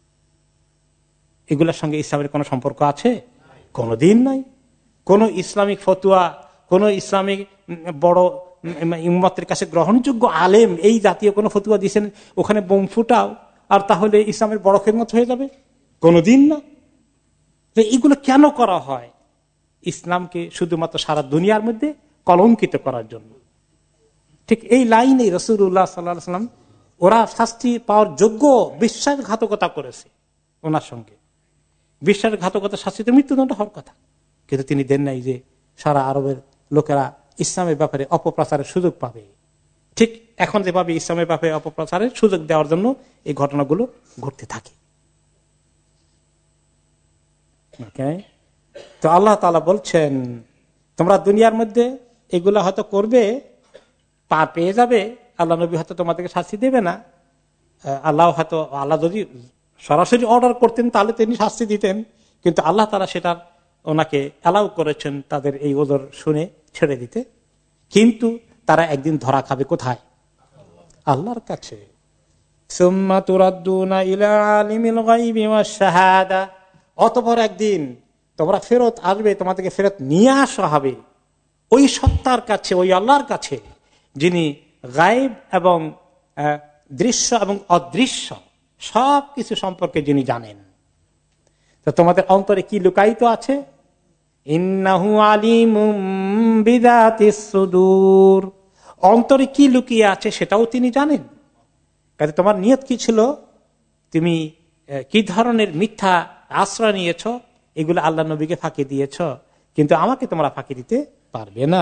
এগুলোর সঙ্গে ইসলামের কোন সম্পর্ক আছে? কোনদিন নাই। কোন ইসলামিক ফতুয়া, কোন ইসলামিক বড় উম্মতের কাছে গ্রহণযোগ্য আলেম এই জাতীয় কোন ফতুয়া দিয়েছেন ওখানে বোম ফুটাও আর তাহলে ইসলামের বড় খেদমত হয়ে যাবে? কোনদিন না। এগুলো কেন করা হয়? ইসলামকে শুধুমাত্র সারা দুনিয়ার মধ্যে কলঙ্কিত করার জন্য। ঠিক এই লাইনে রাসূলুল্লাহ সাল্লাল্লাহু আলাইহি ওয়াসাল্লাম, ওরা শাস্তি পাওয়ার যোগ্য বিশ্বাসঘাতকতা করেছে, ওনার সঙ্গে বিশ্বাসঘাতকতা শাস্তিতে মৃত্যুদণ্ড হওয়ার কথা, কিন্তু তিনি দেন নাই যে সারা আরবের লোকেরা ইসলামের ব্যাপারে অপপ্রচারের সুযোগ পাবে। ঠিক এখন যেভাবে ইসলামের ব্যাপারে অপপ্রচারের সুযোগ দেওয়ার জন্য এই ঘটনাগুলো ঘটতে থাকে। তো আল্লাহ তাআলা বলছেন, তোমরা দুনিয়ার মধ্যে এগুলা হয়তো করবে, পা পেয়ে যাবে, আল্লাহ নবী হয়তো তোমাদেরকে শাস্তি দেবে না। আল্লাহ হয়তো, আল্লাহ যদি সরাসরি অর্ডার করতেন তাহলে তিনি শাস্তি দিতেন, কিন্তু আল্লাহ তাআলা সেটার ওনাকে অ্যালাউ করেছেন তাদের এই ওজর শুনে ছেড়ে দিতে। কিন্তু তারা একদিন ধরা খাবে কোথায়? আল্লাহর কাছে। সুম্মা তুরাদ্দুনা ইলা আলিমিল গায়বি ওয়াশ শাহাদা, অতঃপর একদিন তোমরা ফেরত আসবে, তোমাদেরকে ফেরত নিয়ে আসা হবে ওই সত্তার কাছে, ওই আল্লাহর কাছে যিনি গায়েব এবং দৃশ্য এবং অদৃশ্য সব কিছু সম্পর্কে যিনি জানেন। তো তোমাদের অন্তরে কি লুকায়িত আছে? ইন্নাহু আলিমুম বিযাতিস সুদূর, অন্তরে কি লুকিয়ে আছে সেটাও তিনি জানেন। কাজে তোমার নিয়ত কি ছিল, তুমি কি ধরনের মিথ্যা আশ্রয় নিয়েছ, এগুলো আল্লাহ নবীকে ফাঁকি দিয়েছ, কিন্তু আমাকে তোমরা ফাঁকি দিতে পারবে না।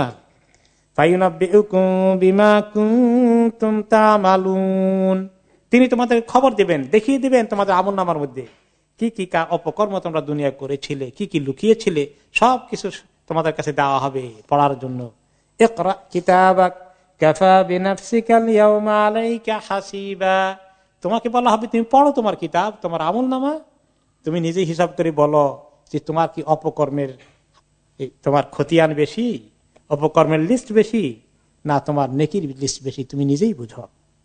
তিনি তোমাদের খবর দিবেন, দেখিয়ে দিবেন তোমাদের আমলনামার মধ্যে কি কি অপকর্ম তোমরা দুনিয়া করেছিলে, কি কি লুকিয়েছিলে, সবকিছু তোমাদের কাছে দেওয়া হবে পড়ার জন্য। ইকরা কিতাবাক কাফা বিনাফসিকা আল-ইয়াওমা আলাইকা হাসিবা, তোমাকে বলা হবে তুমি পড়ো তোমার কিতাব, তোমার আমলনামা, তুমি নিজেই হিসাব করে বলো যে তোমার কি অপকর্মের, তোমার খতিয়ান বেশি, অপকর্মের লিস্ট বেশি, না তোমার নেকির লিস্ট বেশি, তুমি নিজেই বুঝো।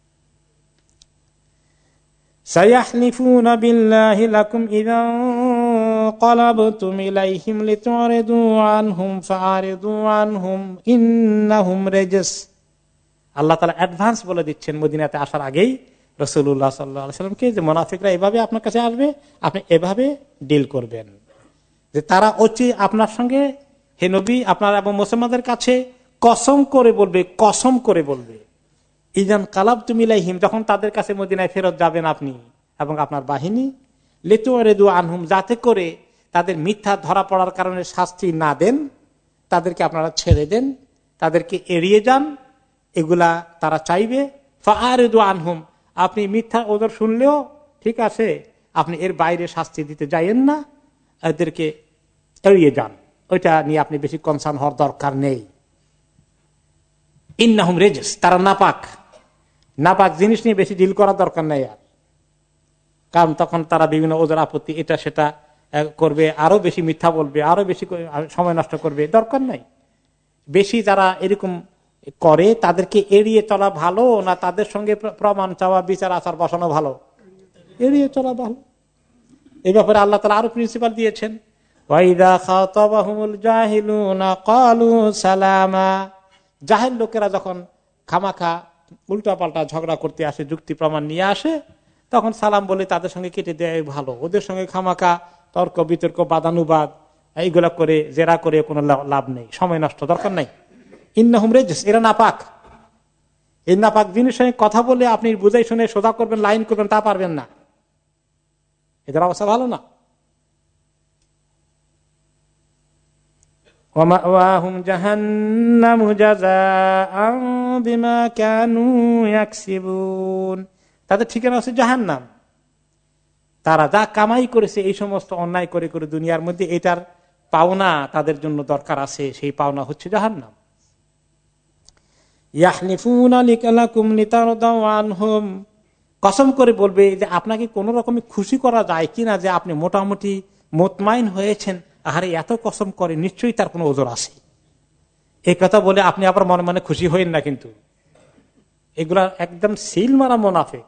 সায়াহলিফুনা বিল্লাহি লাকুম ইযা ক্বালাবতুম ইলাইহিম লিতুরিদু আনহুম ফাআরিদু আনহুম ইন্নাহুম রিজস। আল্লাহ তাআলা অ্যাডভান্স বলে দিচ্ছেন মদিনাতে আসার আগেই রাসূলুল্লাহ সাল্লাল্লাহু আলাইহি ওয়াসাল্লামকে যে মুনাফিকরা এভাবে আপনার কাছে আসবে, আপনি এভাবে ডিল করবেন যে তারা অতি আপনার সঙ্গে, হে নবী, আপনার এবং মুসলমানদের কাছে কসম করে বলবে, কসম করে বলবে, ইজান কালাবতুম ইলাইহিম, যখন তাদের কাছে মদিনায় ফেরত যাবেন আপনি এবং আপনার বাহিনী, লিতুরিদু আনহুম, যাতে করে তাদের মিথ্যা ধরা পড়ার কারণে শাস্তি না দেন, তাদেরকে আপনারা ছেড়ে দেন, তাদেরকে এড়িয়ে যান, এগুলা তারা চাইবে। ফাআরিদু আনহুম, আপনি মিথ্যা ওদের শুনলেও ঠিক আছে, আপনি এর বাইরে শাস্তি দিতে যাইয়েন না, এদেরকে এড়িয়ে যান, ওইটা নিয়ে আপনি বেশি কনসার্ন হওয়ার দরকার নেই। ইন্নাহুম রিজস, তারা নাপাক, নাপাক জিনিস নিয়ে বেশি ডিল করার দরকার নেই আর, কারণ তখন তারা বিভিন্ন ওদের আপত্তি এটা সেটা করবে, আরো বেশি মিথ্যা বলবে, আরো বেশি সময় নষ্ট করবে, দরকার নাই। বেশি যারা এরকম করে তাদেরকে এড়িয়ে চলা ভালো, না তাদের সঙ্গে প্রমাণ চাওয়া, বিচার আচার বসানো ভালো? এড়িয়ে চলা ভালো। এই ব্যাপারে আল্লাহ তাআলা আরো প্রিন্সিপাল দিয়েছেন, ওয়াইদা খাতাবাহুমুল জাহিলুনা ক্বালু সালামা, জাহেল লোকেরা যখন খামাখা উল্টা পাল্টা ঝগড়া করতে আসে, যুক্তি প্রমাণ নিয়ে আসে, তখন সালাম বলে তাদের সঙ্গে কেটে দেয় ভালো। ওদের সঙ্গে খামাখা তর্ক বিতর্ক বাদানুবাদ এইগুলা করে জেরা করে কোনো লাভ নেই, সময় নষ্ট, দরকার নাই। ইন্নাহুম রিজস, এরা নাপাক। এই নাপাক জিনিস সঙ্গে কথা বলে আপনি বুঝাই শুনে সোজা করবেন, লাইন করবেন, তা পারবেন না, এদের অবস্থা ভালো না। ওয়ামাওয়াহুম জাহান্নামু জাযাআন বিমা কানু ইয়াকসিবুন, তাদের ঠিকানা হচ্ছে জাহান্নাম। তারা যা কামাই করেছে এই সমস্ত অন্যায় করে করে দুনিয়ার মধ্যে, এটার পাওনা তাদের জন্য দরকার আছে, সেই পাওনা হচ্ছে জাহান্নাম। ইয়াহলিফুনা লাকুম লিতারদাউ আনহুম, কসম করে বলবে যে আপনাকে কোন রকমে খুশি করা যায় কিনা, যে আপনি মোটামুটি মুতমাইন হয়েছেন, আরে এত কসম করে নিশ্চয়ই তার কোনো ওজর আছে। এই কথা বলে আপনি আবার মনে মনে খুশি হইন না, কিন্তু এগুলা একদম সিল মারা মুনাফিক,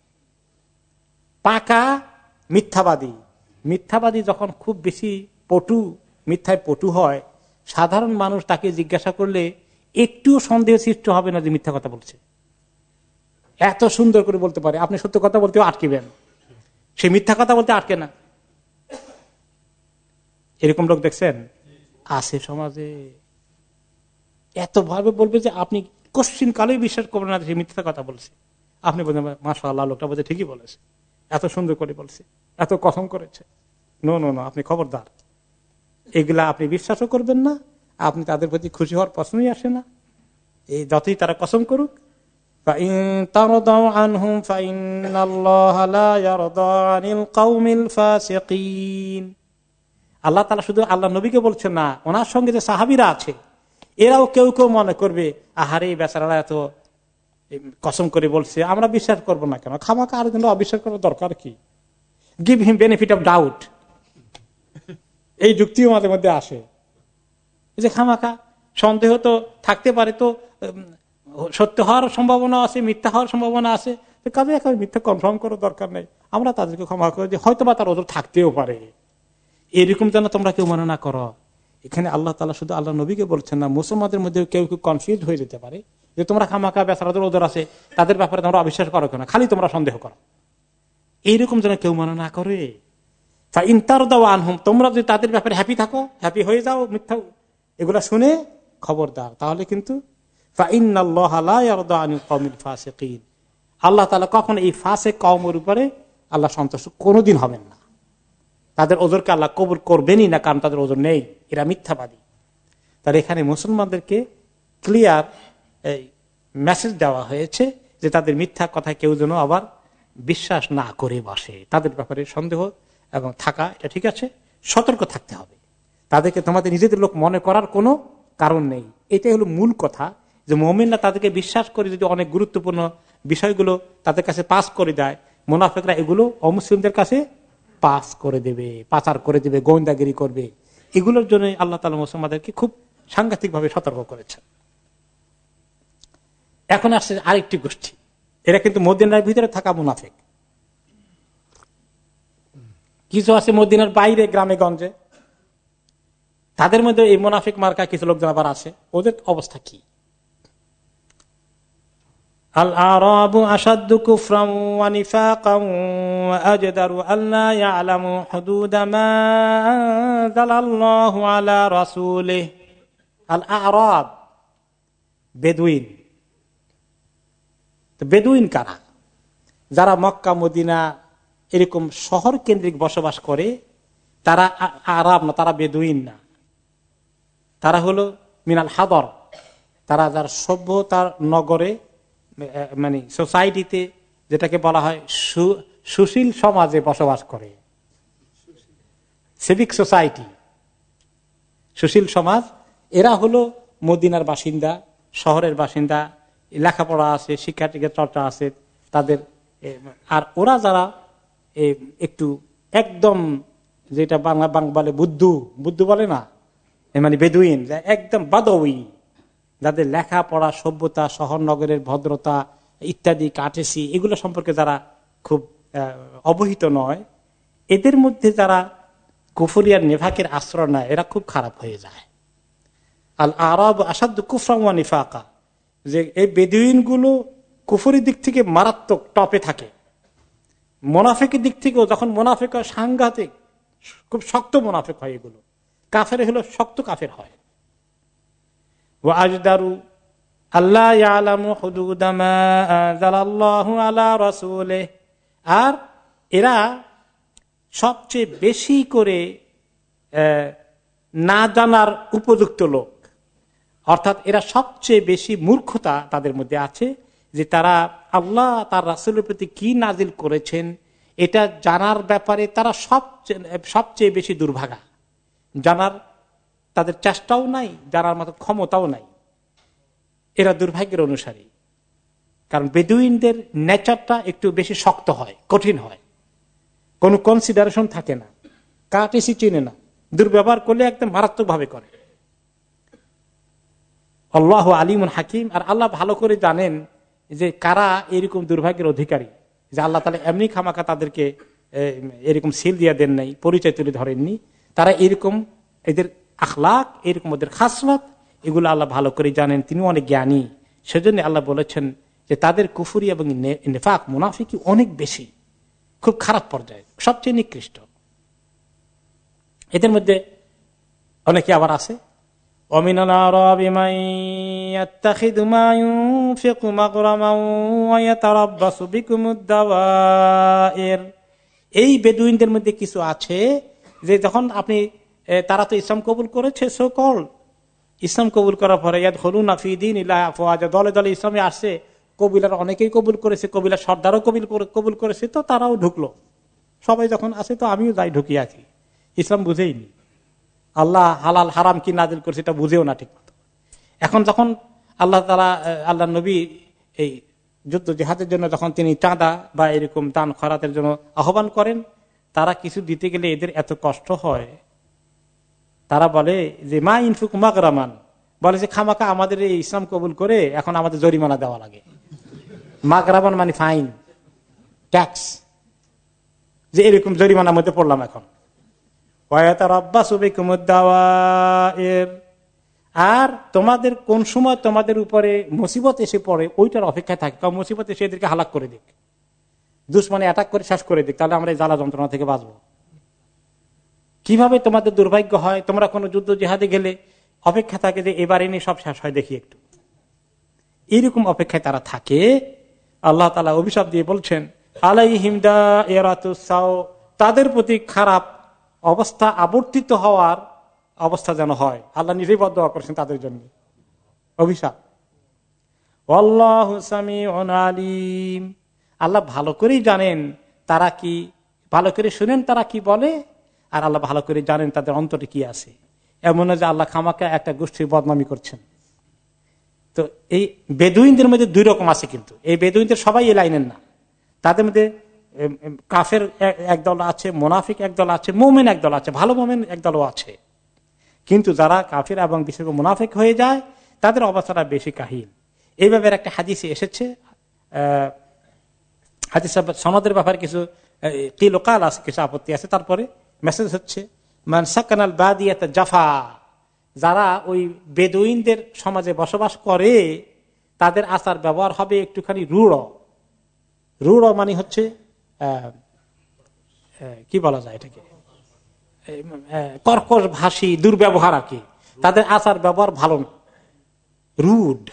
পাকা মিথ্যাবাদী। মিথ্যাবাদী যখন খুব বেশি পটু, মিথ্যায় পটু হয়, সাধারণ মানুষ তাকে জিজ্ঞাসা করলে একটুও সন্দেহ সৃষ্টি হবে না যে মিথ্যা কথা বলছে। এত সুন্দর করে বলতে পারে, আপনি সত্য কথা বলতেও আটকিবেন, সে মিথ্যা কথা বলতে আটকে না। এরকম লোক দেখছেন আছে সমাজে, এত ভাবে বলবে যে আপনি কোশ্চিন কালেই বিশ্বাস করবেন না সে মিথ্যা কথা বলছে। আপনি বলবেন মাশাআল্লাহ, লোকটা বলছে ঠিকই বলেছে, এত সুন্দর করে বলছে, এত কসম করেছে। নো নো নো, আপনি খবরদার, এগুলা আপনি বিশ্বাসও করবেন না, আপনি তাদের প্রতি খুশি হওয়ার প্রশ্নই আসে না, এই যতই তারা কসম করুক। আল্লাহ তাআলা শুধু আল্লাহ নবীকে বলছেন না, ওনার সঙ্গে যে সাহাবীরা আছে এরাও কেউ কেউ মনে করবে, আহারে বেচারারা এত কসম করে বলছে, আমরা বিশ্বাস করবো না কেন, খামাখা আর জন্য অবিশ্বাস করার দরকার কি, give him benefit of doubt. এই যুক্তিও মাঝে মধ্যে আসে যে খামাখা সন্দেহ তো থাকতে পারে, তো সত্য হওয়ার সম্ভাবনা আছে, মিথ্যা হওয়ার সম্ভাবনা আছে, কাজে মিথ্যা কনফার্ম করার দরকার নেই, আমরা তাদেরকে ক্ষমা করে দিই, হয়তো বা তার ওজোর থাকতেও পারে। এরকম যেন তোমরা কেউ মনে না করো। এখানে আল্লাহ তাআলা শুধু আল্লাহ নবীকে বলছেন না, মুসলমানদের মধ্যে কেউ কেউ কনফিউজ হয়ে যেতে পারে যে তোমরা খামাখা বেচারাদের ওদের আছে, তাদের ব্যাপারে তোমরা অবিশ্বাস করো কেন, খালি তোমরা সন্দেহ করো, এইরকম যেন কেউ মনে না করে। ইনতার দাও আনহুম, তোমরা যদি তাদের ব্যাপারে হ্যাপি থাকো, হ্যাপি হয়ে যাও, মিথ্যা এগুলা শুনে খবরদার, তাহলে কিন্তু আল্লাহ তাআলা কখন এই ফাসিক কওমের উপরে আল্লাহ সন্তুষ্ট কোনোদিন হবেন না। তাদের ওজরকে আল্লাহ কবুল করবেনই না, কারণ তাদের ওজর নেই, এরা মিথ্যাবাদী। তার এখানে মুসলমানদেরকে ক্লিয়ার মেসেজ দেওয়া হয়েছে যে তাদের মিথ্যা কথা কেউ যেন আবার বিশ্বাস না করে বসে, তাদের ব্যাপারে সন্দেহ এবং থাকা এটা ঠিক আছে, সতর্ক থাকতে হবে। তাদেরকে তোমাদের নিজেদের লোক মনে করার কোনো কারণ নেই। এটাই হলো মূল কথা, যে মুমিনরা তাদেরকে বিশ্বাস করে যদি অনেক গুরুত্বপূর্ণ বিষয়গুলো তাদের কাছে পাস করে দেয়, মুনাফিকরা এগুলো অমুসলিমদের কাছে পাস করে দেবে, পাচার করে দেবে, গোয়েন্দাগিরি করবে। এগুলোর জন্য আল্লাহ তাআলা মুসলমানদেরকে খুব সাংঘাতিক ভাবে সতর্ক করেছেন। এখন আসছে আরেকটি গোষ্ঠী, এরা কিন্তু মদিনার ভিতরে থাকা মুনাফিক। কিছু আছে মদিনার বাইরে গ্রামে গঞ্জে, তাদের মধ্যে এই মুনাফিক মার্কা কিছু লোকজন আবার আছে। ওদের অবস্থা কি? আল আরাবু আশাদ্দু কুফরান ওয়া নিফাকান ওয়া আজদারু আল্লা ইয়ালামু হুদুদা মা আনজালাল্লাহু আলা রাসূলিহি। আল আরাব বেদুইন। তো বেদুইন কারা? যারা মক্কা মদিনা এরকম শহর কেন্দ্রিক বসবাস করে, তারা আরাব না, তারা বেদুইন না, তারা হলো মিনাল হাদর। তারা যার সভ্যতার নগরে, মানে সোসাইটিতে, যেটাকে বলা হয় সুশীল সমাজে বসবাস করে, সিভিক সোসাইটি, সুশীল সমাজ। এরা হলো মদিনার বাসিন্দা, শহরের বাসিন্দা, লেখাপড়া আছে, শিক্ষার্থীদের চর্চা আছে তাদের। আর ওরা যারা একটু একদম, যেটা বাংলা বাংলা বুদ্ধু বুদ্ধু বলে না, মানে বেদুইন, একদম বাদউই, যাদের লেখাপড়া, সভ্যতা, শহর নগরের ভদ্রতা ইত্যাদি কাটেসি এগুলো সম্পর্কে যারা খুব অবহিত নয়, এদের মধ্যে যারা কুফরিয়ার নিফাকের আশ্রয় নেয়, এরা খুব খারাপ হয়ে যায়। আল আরাব আসাদ্দু কুফরান ওয়া নিফাকা, যে এই বেদুইন গুলো কুফরির দিক থেকে মারাত্মক টপে থাকে, মুনাফিকের দিক থেকেও যখন মুনাফিক হয় সাংঘাতিক, খুব শক্ত মুনাফিক হয় এগুলো। কাফের হলো শক্ত কাফের হয়। ওয়া আজদারু আল্লা ইয়ালামু হুদুদা মা আনজালাল্লাহু আলা রাসূলিহি, আর এরা সবচেয়ে বেশি করে না জানার উপযুক্ত লোক, অর্থাৎ এরা সবচেয়ে বেশি মূর্খতা তাদের মধ্যে আছে, যে তারা আল্লাহ তার রাসূলের প্রতি কি নাজিল করেছেন এটা জানার ব্যাপারে তারা সবচেয়ে সবচেয়ে বেশি দুর্ভাগা। জানার তাদের চেষ্টাও নাই, জানার মতো ক্ষমতাও নাই। এরা দুর্ভাগ্যের অনুসারী, কারণ বেদুইনদের নেচারটা একটু বেশি শক্ত হয়, কঠিন হয়, কোনো কনসিডারেশন থাকে না, কাটেসি চিনে না, দুর্ব্যবহার করলে একদম মারাত্মক ভাবে করে। আল্লাহু আলিমুন হাকিম, আর আল্লাহ ভালো করে জানেন যে কারা এরকম দুর্ভাগ্যের অধিকারী, যে আল্লাহ তাআলা এমনি খামাখা তাদেরকে এরকম সিল দিয়ে দেন নাই, পরিচয় তুলে ধরেননি। তারা এরকম, এদের আখলাক, এরকম ওদের খাসলত, এগুলো আল্লাহ ভালো করে জানেন, তিনি অনেক জ্ঞানী। সেজন্য আল্লাহ বলেছেন যে তাদের কুফরি এবং নিফাক, মুনাফিকি অনেক বেশি, খুব খারাপ পর্যায়ে, সবচেয়ে নিকৃষ্ট। এদের মধ্যে অনেকে আবার আছে, অমিনাল আরাবি মান ইয়াত্তাখিযু মা ইউনফিকু মাগরামান ওয়া ইয়াতারাব্বাসু বিকুমুদ দাওয়াইর। এই বেদুইনদের মধ্যে কিছু আছে যে যখন আপনি, তারা তো ইসলাম কবুল করেছে, সো কল ইসলাম কবুল করার পরে ইয়াদখুলুনা ফি দীনিল্লাহি আফওয়াজা, দলে দলে ইসলামে আসছে, কবিলার অনেকেই কবুল করেছে, কবিলার সর্দারও কবুল কবুল করেছে, তো তারাও ঢুকলো। সবাই যখন আসে তো আমিও যাই, ঢুকি আছি। ইসলাম বুঝেইনি, আল্লাহ হালাল হারাম কি নাজিল করছে এটা বুঝেও না ঠিক মতো। এখন যখন আল্লাহ তাআলা, আল্লাহ নবী এই যুদ্ধ জিহাদের জন্য যখন তিনি চাঁদা বা এরকম দান খয়রাতের জন্য আহ্বান করেন, তারা কিছু দিতে গেলে এদের এত কষ্ট হয়, তারা বলে যে মা ইনফুক মাগরামান, বলে যে খামাকা আমাদের এই ইসলাম কবুল করে এখন আমাদের জরিমানা দেওয়া লাগে। মাগরামান মানে ফাইন, ট্যাক্স, যে এরকম জরিমানার মধ্যে পড়লাম এখন। ওয়ায়াতারাব্বাসু বিকুমুদ দাওয়াইর, আর তোমাদের কোন সময় তোমাদের উপরে মুসিবত এসে পড়ে ওইটার অপেক্ষায় থাকে, কারণ মুসিবত এসে এদেরকে হালাক করে দিক, দুশ্মনে অ্যাটাক করে শেষ করে দিক, তাহলে আমরা এই জ্বালা যন্ত্রণা থেকে বাঁচবো। কিভাবে তোমাদের দুর্ভাগ্য হয়, তোমরা কোনো যুদ্ধ জিহাদে গেলে অপেক্ষা থাকে যে এবারে নিয়ে সব শেষ হয় দেখি একটু, এইরকম অপেক্ষায় তারা থাকে। আল্লাহ তাআলা অভিশাপ দিয়ে বলছেন আলাইহিম দায়রাতুস-সাও, তাদের প্রতি খারাপ অবস্থা আবর্তিত হওয়ার অবস্থা যেন হয়। আল্লাহ নিজেই বদদোয়া করেছেন তাদের জন্য, অভিশাপ। আল্লাহু সামিউন আলিম, আল্লাহ ভালো করেই জানেন তারা কি, ভালো করে শুনেন তারা কি বলে, আর আল্লাহ ভালো করে জানেন তাদের অন্তরে কি আছে। এমন না যে আল্লাহ খামাকা একটা গোষ্ঠীর বদনামি করছেন। তো এই বেদুইনদের মধ্যে দুই রকম আছে, কিন্তু এই বেদুইনদের সবাই এই লাইনের না, তাদের মধ্যে কাফের একদল আছে, মুনাফিক একদল আছে, মুমিন একদল আছে, ভালো মুমিন একদলও আছে। কিন্তু যারা কাফের এবং বিশেষ করে মুনাফিক হয়ে যায় তাদের অবস্থাটা বেশি কাহিল। এইভাবে একটা হাদিসে এসেছে, আহ হাদিস সনদের ব্যাপারে কিছু কিলোকাল আছে, কিছু আপত্তি আছে। তারপরে মেসেজ হচ্ছে মান সাকানাল বাদিয়াত জাফা, যারা ওই বেদুইনদের সমাজে বসবাস করে তাদের আচার ব্যবহার হবে একটুখানি রূঢ়। রূঢ় মানে হচ্ছে কি বলা যায় এটাকে, কর্কশ ভাষী, দুর্ব্যবহার আর কি। তাদের আচার ব্যবহার ভালো না, রুড,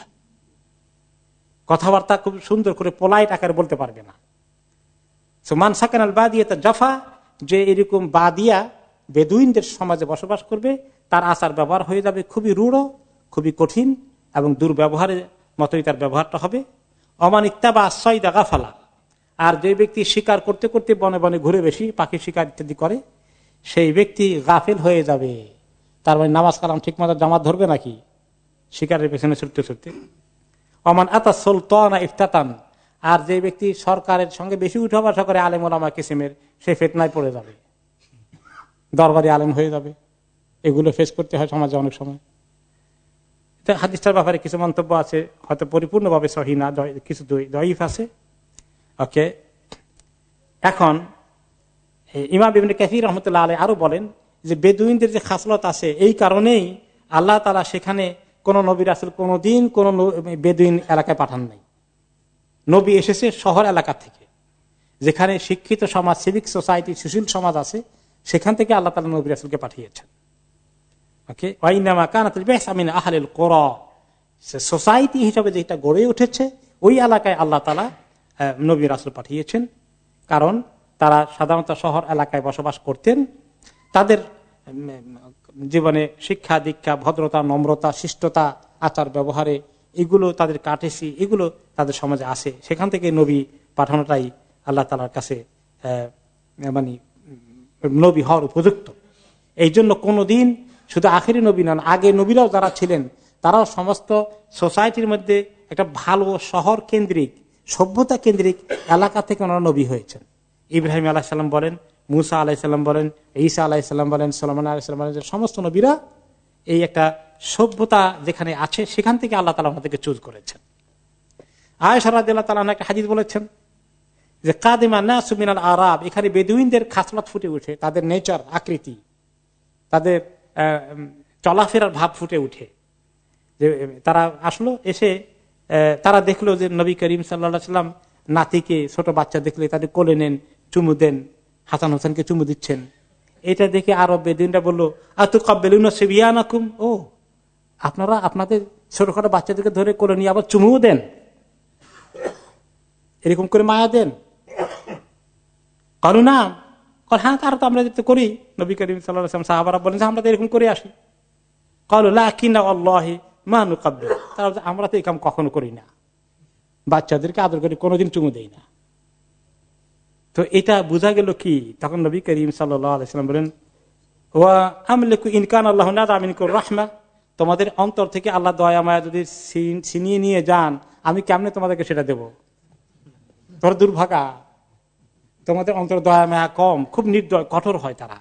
কথাবার্তা খুব সুন্দর করে পোলাইট আকারে বলতে পারবে না। মান সাকানাল বাদিয়াত জাফা, যে এরকম বাদিয়া বেদুইনদের সমাজে বসবাস করবে তার আচার ব্যবহার হয়ে যাবে খুবই রূঢ়, খুবই কঠিন এবং দুর্ব্যবহারের মতোই তার ব্যবহারটা হবে। অমান ইত্তাবা আসাইদা গাফালা, আর যে ব্যক্তি শিকার করতে করতে বনে বনে ঘুরে বেশি পাখি শিকার ইত্যাদি করে সেই ব্যক্তি গাফেল হয়ে যাবে। তার মানে নামাজ কালাম ঠিক মতো জামাত ধরবে নাকি শিকারের পেছনে ছুটতে ছুটতে। অমান আতা সুলতানা ইফতাতান, আর যে ব্যক্তি সরকারের সঙ্গে বেশি উঠা বসা করে আলেম ওলামা কিসিমের, সে ফিতনায় পড়ে যাবে, দরবারি আলেম হয়ে যাবে। এগুলো ফেস করতে হয় সমাজে অনেক সময়। হাদিসটার ব্যাপারে কিছু মন্তব্য আছে, হয়তো পরিপূর্ণভাবে সহিহ না, কিছু দঈফ আছে। ওকে, এখন ইমাম ইবনে কাসির রাহমাতুল্লাহ আলাইহি আরো বলেন যে বেদুইনদের যে খাসলত আছে এই কারণেই আল্লাহ তাআলা সেখানে কোন নবী রাসূল কোনদিন কোন বেদুইন এলাকায় পাঠান নাই। নবী এসেছে শহর এলাকা থেকে, যেখানে শিক্ষিত সমাজ, সিভিক সোসাইটি, সুশীল সমাজ আছে, সেখান থেকে আল্লাহ তাআলা নবী রাসূলকে পাঠিয়েছেন। ওকে, ওয়াইনামা কানাতুল বিসা মিন আহলিল কুরা, সোসাইটি হিসেবে যেটা গড়ে উঠেছে ওই এলাকায় আল্লাহ তাআলা নবী রাসূল পাঠিয়েছেন। কারণ তারা সাধারণত শহর এলাকায় বসবাস করতেন, তাদের জীবনে শিক্ষা দীক্ষা, ভদ্রতা, নম্রতা, শিষ্টতা, আচার ব্যবহারে এগুলো তাদের কাটেছি, এগুলো তাদের সমাজে আসে। সেখান থেকে নবী পাঠানোটাই আল্লাহ তাআলার কাছে মানে নবী হওয়ার উপযুক্ত। এই জন্য কোনদিন শুধু আখেরি নবী নন, আগে নবীরাও যারা ছিলেন তারাও সমস্ত সোসাইটির মধ্যে একটা ভালো শহর কেন্দ্রিক, সভ্যতা কেন্দ্রিক এলাকা থেকে ওনারা নবী হয়েছেন। ইব্রাহিম আলাইহিস সালাম বলেন, মুসা আলাইহিস সালাম বলেন, ঈসা আলাইহিস সালাম বলেন, সুলাইমান আলাইহিস সালাম বলেন, সমস্ত নবীরা এই একটা সভ্যতা যেখানে আছে সেখান থেকে আল্লাহ তাআলা আমাদেরকে চুজ করেছেন। আয়েশা রাদিয়াল্লাহু তাআলা আনহা একটা হাদিস বলেছেন যে কাদিমা নাসু মিনাল আরাব, এখানে বেদুইনদের খাসলত ফুটে উঠে, তাদের নেচার, আকৃতি, তাদের চলাফেরার ভাব ফুটে উঠে। যে তারা আসলো, এসে তারা দেখলো যে নবী করিম সাল্লাল্লাহু আলাইহি সাল্লাম নাতিকে, ছোট বাচ্চা দেখলে তাদের কোলে নেন, চুমু দেন, হাসান হোসেনকে চুমু দিচ্ছেন। এটা দেখে আরব বেদুইনরা বললো আতুকাব্বিলুনা সিবিয়ানাকুম, ও আপনারা আপনাদের ছোটখাটো বাচ্চাদেরকে ধরে কোলে নিয়ে আবার চুমুও দেন, এরকম করে মায়া দেন। কালু না, হ্যাঁ তারা তো আমরা যেতে করি। নবী করিম সাল্লাল্লাহু আলাইহি ওয়াসাল্লাম সাহাবারা বলেন যে আমরা তো এরকম করে আসি। কালু লাকিন্না আল্লাহি মা নুকাব্বিল, তারা আমরা তো এই কাম কখনো করি না, বাচ্চাদেরকে আদর করে কোনোদিন চুমু দেই না। তো এটা বোঝা গেল কি, তখন নবী করিম সাল্লাল্লাহু আলাইহি ওয়াসাল্লাম বলেন ওয়া আমলিকু ইন কানা আল্লাহু নাযা মিনকুর রাহমা, তোমাদের অন্তর থেকে আল্লাহ দয়া মায়া যদি ছিনিয়ে নিয়ে যান, আমি কেমনে তোমাদেরকে সেটা দেব? তোর দুর্ভাগা, তোমাদের অন্তর দয়া মায়া কম, খুব নির্দয়, কঠোর হয় তারা।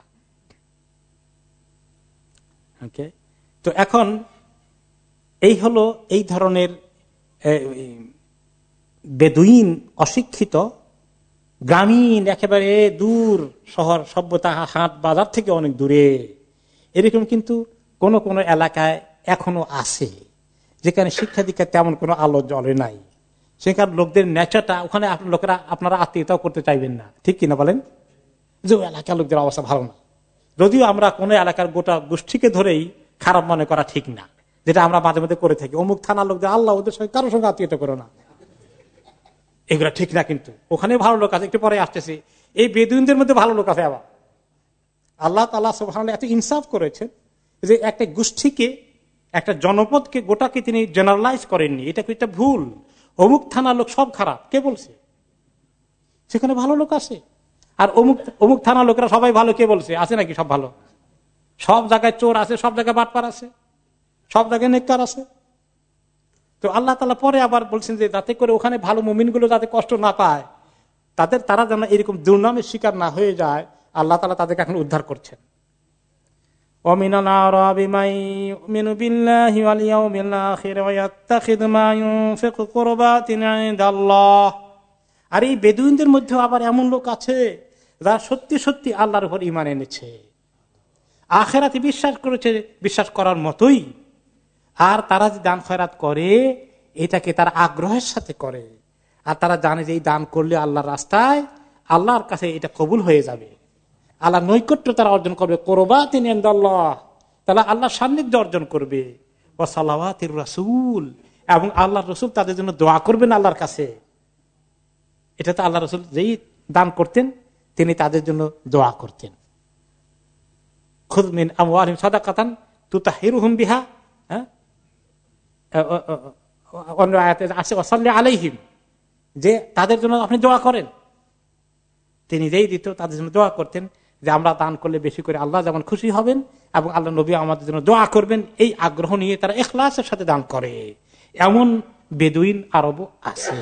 ওকে, তো এখন এই হলো এই ধরনের বেদুইন, অশিক্ষিত, গ্রামীণ একেবারে দূর শহর সভ্যতা হাট বাজার থেকে অনেক দূরে, এরকম কিন্তু কোন কোন এলাকায় এখনো আছে যেখানে শিক্ষা দীক্ষা তেমন কোনো আলো জ্বলে নাই। সেখানে লোকদের নেচারটা, ওখানে লোকেরা আপনারা আত্মীয়তাও করতে চাইবেন না, ঠিক কিনা বলেন? যে এলাকার লোকদের অবস্থা ভালো না, যদিও আমরা কোন এলাকার গোটা গোষ্ঠীকে ধরেই খারাপ মনে করা ঠিক না, যেটা আমরা মাঝে মধ্যে করে থাকি। অমুক থানার লোকদের আল্লাহ ওদের সঙ্গে কারোর সঙ্গে আত্মীয়তা করো না, এগুলো ঠিক না। কিন্তু ওখানে ভালো লোক আছে, একটু পরে আসতেছে। এই বেদুইনদের মধ্যে ভালো লোক আছে আবার। আল্লাহ তাআলা সুবহানাহু এত ইনসাফ করেছেন যে একটা গোষ্ঠীকে, একটা জনপদকে গোটাকে তিনি জেনারেলাইজ করেননি। এটা একটা ভুল। অমুক থানার লোক সব খারাপ, কে বলছে? সেখানে ভালো লোক আছে। আর অমুক অমুক থানার লোকেরা সবাই ভালো, কে বলছে? আছে নাকি সব ভালো? সব জায়গায় চোর আছে, সব জায়গায় বাটপার আছে, সব জায়গায় নেককার আছে। তো আল্লাহ তাআলা পরে আবার বলছেন যে যাতে করে ওখানে ভালো মুমিন গুলো যাতে কষ্ট না পায়, তাদের তারা যেন এরকম দুর্নামের শিকার না হয়ে যায়, আল্লাহ তাআলা তাদেরকে এখন উদ্ধার করছেন। আর এই বেদুইনদের মধ্যে আবার এমন লোক আছে যারা সত্যি সত্যি আল্লাহর উপর ঈমান এনেছে, আখিরাতে বিশ্বাস করেছে, বিশ্বাস করার মতোই। আর তারা যে দান খয়রাত করে এটাকে তারা আগ্রহের সাথে করে, আর তারা জানে যে এই দান করলে আল্লাহর রাস্তায় আল্লাহর কাছে এটা কবুল হয়ে যাবে, আল্লাহ নৈকট্য তারা অর্জন করবে, কুরবাতিন ইনদাল্লাহ, তারা আল্লাহর সান্নিধ্য অর্জন করবে, ওয়া সালাওয়াতির রাসূল, এবং আল্লাহর রাসূল তাদের জন্য দোয়া করবেন আল্লাহর কাছে। এটা তো আল্লাহর রাসূল যেই দান করতেন তিনি তাদের জন্য দোয়া করতেন। খুয মিন আমওয়ালিহিম সাদাকাতান তুতাহহিরুহুম বিহা, হ্যাঁ, অন্য আয়াতে আছে ওয়াসাল্লি আলাইহিম, যে তাদের জন্য আপনি দোয়া করেন। তিনি যেই দিত তাদের জন্য দোয়া করতেন, যে আমরা দান করলে বেশি করে আল্লাহ যেমন খুশি হবেন এবং আল্লাহ নবী আমাদের জন্য দোয়া করবেন, এই আগ্রহ নিয়ে তারা ইখলাসের সাথে দান করে। এমন বেদুইন আরবও আছে।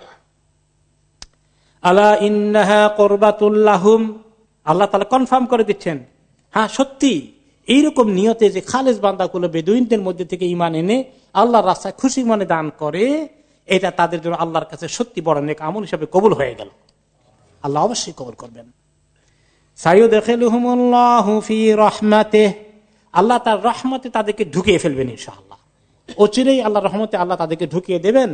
আলা ইন্নাহা কুরবাতুল লাহুম, আল্লাহ তাআলা কনফার্ম করে দিচ্ছেন, হ্যাঁ সত্যি এইরকম নিয়তে যে খালেস বান্দাগুলো বেদুইনদের মধ্যে থেকে ঈমান এনে আল্লাহর রাস্তায় খুশি মনে দান করে, এটা তাদের জন্য আল্লাহর কাছে সত্যি বড় নেক আমল হিসেবে কবুল হয়ে গেল। আল্লাহ অবশ্যই কবুল করবেন। সাইয়ুদখিলুহুমুল্লাহু ফি রাহমাতিহি, আল্লাহ তার রহমতে তাদেরকে ঢুকিয়ে ফেলবেন ইনশাআল্লাহ। অচিরেই আল্লাহর রহমতে আল্লাহ তাদেরকে ঢুকিয়ে দেবেন।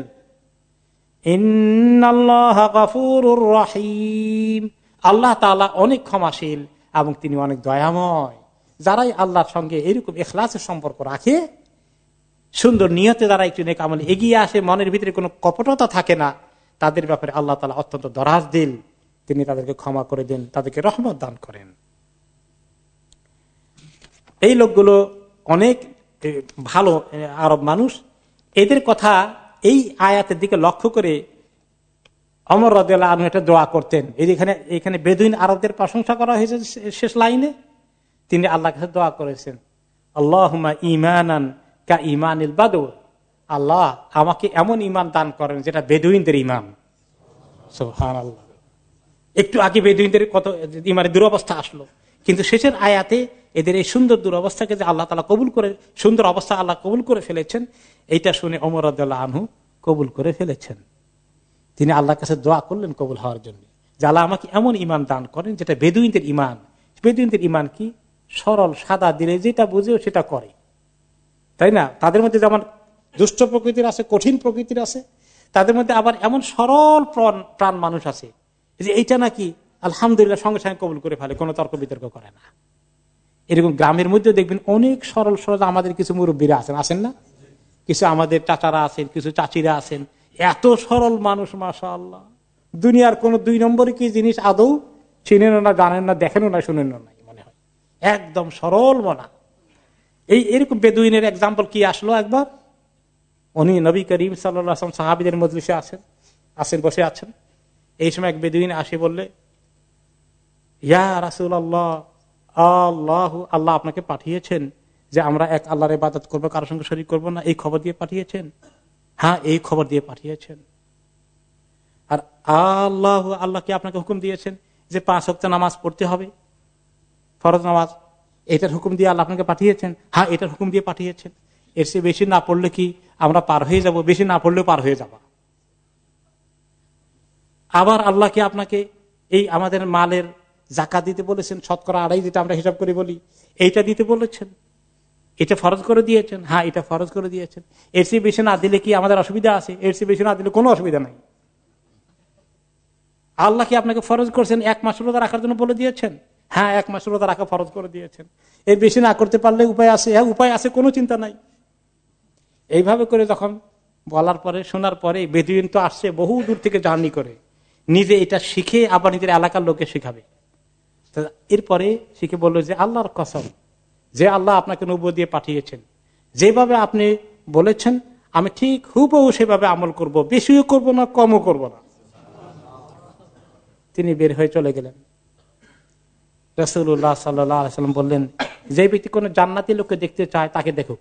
ইন্নাল্লাহা গফুরুর রহিম, আল্লাহ তাআলা অনেক ক্ষমাশীল এবং তিনি অনেক দয়াময়। যারাই আল্লাহর সঙ্গে এরকম ইখলাসের সম্পর্ক রাখে, সুন্দর নিয়তে যারা একটু নেক আমলে এগিয়ে আসে, মনের ভিতরে কোনো কপটতা থাকে না, তাদের ব্যাপারে আল্লাহ তাআলা অত্যন্ত দরাজ দিল, তিনি তাদেরকে ক্ষমা করে দেন, তাদেরকে রহমত দান করেন। এই লোকগুলো অনেক ভালো আরব মানুষ। এদের কথা এই আয়াতের দিকে লক্ষ্য করে ওমর রাদিয়াল্লাহু আনহু একটা দোয়া করতেন। এই এখানে এখানে বেদুইন আরবদের প্রশংসা করা হয়েছে শেষ লাইনে, তিনি আল্লাহর কাছে দোয়া করেছেন, আল্লাহুম্মা ঈমানান কা ঈমানিল বাদু, আল্লাহ আমাকে এমন ঈমান দান করেন যেটা বেদুইনদের ঈমান। সুবহানাল্লাহ। একটু আগে বেদুইনদের কত ঈমানের দুরবস্থা আসলো, কিন্তু শেষের আয়াতে এদের এই সুন্দর দুরবস্থাকে যে আল্লাহ তাআলা কবুল করে, সুন্দর অবস্থা আল্লাহ কবুল করে ফেলেছেন, এইটা শুনে ওমর রাদিয়াল্লাহু আনহু কবুল করে ফেলেছেন। তিনি আল্লাহর কাছে দোয়া করলেন কবুল হওয়ার জন্য, যে আল্লাহ আমাকে এমন ঈমান দান করেন যেটা বেদুইনদের ঈমান। বেদুইনদের ঈমান কি? সরল সাদা, দিলে যেটা বুঝেও সেটা করে, তাই না? তাদের মধ্যে যেমন দুষ্ট প্রকৃতির আছে, কঠিন প্রকৃতির আছে, তাদের মধ্যে আবার এমন সরল প্রাণ প্রাণ মানুষ আছে যে এইটা নাকি আলহামদুলিল্লাহ সঙ্গে সঙ্গে কবুল করে ফেলে, কোনো তর্ক বিতর্ক করে না। এরকম গ্রামের মধ্যে দেখবেন অনেক সরল সরল আমাদের কিছু মুরব্বীরা আছেন, আছেন না? কিছু আমাদের চাচারা আছেন, কিছু চাচিরা আছেন, এত সরল মানুষ মাশাআল্লাহ। দুনিয়ার কোন দুই নম্বরে কি জিনিস আদৌ চিনেন না, জানেন না, দেখেন না, শুনেন না, মনে হয় একদম সরল মনা। এই এরকম বেদুইনের এক্সাম্পল কি আসলো একবার, উনি নবী করিম সাল্লাল্লাহু আলাইহি ওয়াসাল্লাম সাহাবীদের মজলিসে আছেন, আসেন বসে আছেন। এই সময় এক বেদুইন আসে বললে, ইয়া রাসূলুল্লাহ, আল্লাহ আল্লাহ আপনাকে পাঠিয়েছেন যে আমরা এক আল্লাহর ইবাদত করবো, কারোর সঙ্গে শরীক করবো না, এই খবর দিয়ে পাঠিয়েছেন? হ্যাঁ, এই খবর দিয়ে পাঠিয়েছেন। আর আল্লাহ আল্লাহ কি আপনাকে হুকুম দিয়েছেন যে পাঁচ ওয়াক্ত নামাজ পড়তে হবে, ফরজ নামাজ, এটার হুকুম দিয়ে আল্লাহ আপনাকে পাঠিয়েছেন? হ্যাঁ, এটার হুকুম দিয়ে পাঠিয়েছেন। এর চেয়ে বেশি না পড়লে কি আমরা পার হয়ে যাব? বেশি না পড়লেও পার হয়ে যাব। আবার আল্লাহ কি আপনাকে এই আমাদের মালের জাকাত দিতে বলেছেন, শতকরা আড়াই যেটা আমরা হিসাব করে বলি, এইটা দিতে বলেছেন, এটা ফরজ করে দিয়েছেন। হ্যাঁ, এটা ফরজ করে দিয়েছেন। এর চেয়ে বেশি না দিলে কি আমাদের অসুবিধা আছে? এর চেয়ে বেশি না দিলে কোনো অসুবিধা নাই। আল্লাহ কি আপনাকে ফরজ করছেন এক মাস রোজা রাখার জন্য বলে দিয়েছেন? হ্যাঁ, এক মাস রোজা রাখা ফরজ করে দিয়েছেন। এর বেশি না করতে পারলে উপায় আছে? হ্যাঁ, উপায় আছে, কোনো চিন্তা নাই। এইভাবে করে যখন বলার পরে, শোনার পরে, বেদুইন তো আসছে বহু দূর থেকে জার্নি করে, নিজে এটা শিখে আবার নিজের এলাকার লোককে শিখাবে। এরপরে শিখে বললো যে আল্লাহর কসম, যে আল্লাহ আপনাকে নবুয়ত দিয়ে পাঠিয়েছেন, যেভাবে আপনি বলেছেন আমি ঠিক হুবহু সেভাবে আমল করব, বেশিও করব না, কমও করব না। তিনি বের হয়ে চলে গেলেন। রাসূলুল্লাহ সাল্লাল্লাহু আলাইহি ওয়াসাল্লাম বললেন, যে ব্যক্তি কোন জান্নাতি লোককে দেখতে চায় তাকে দেখুক।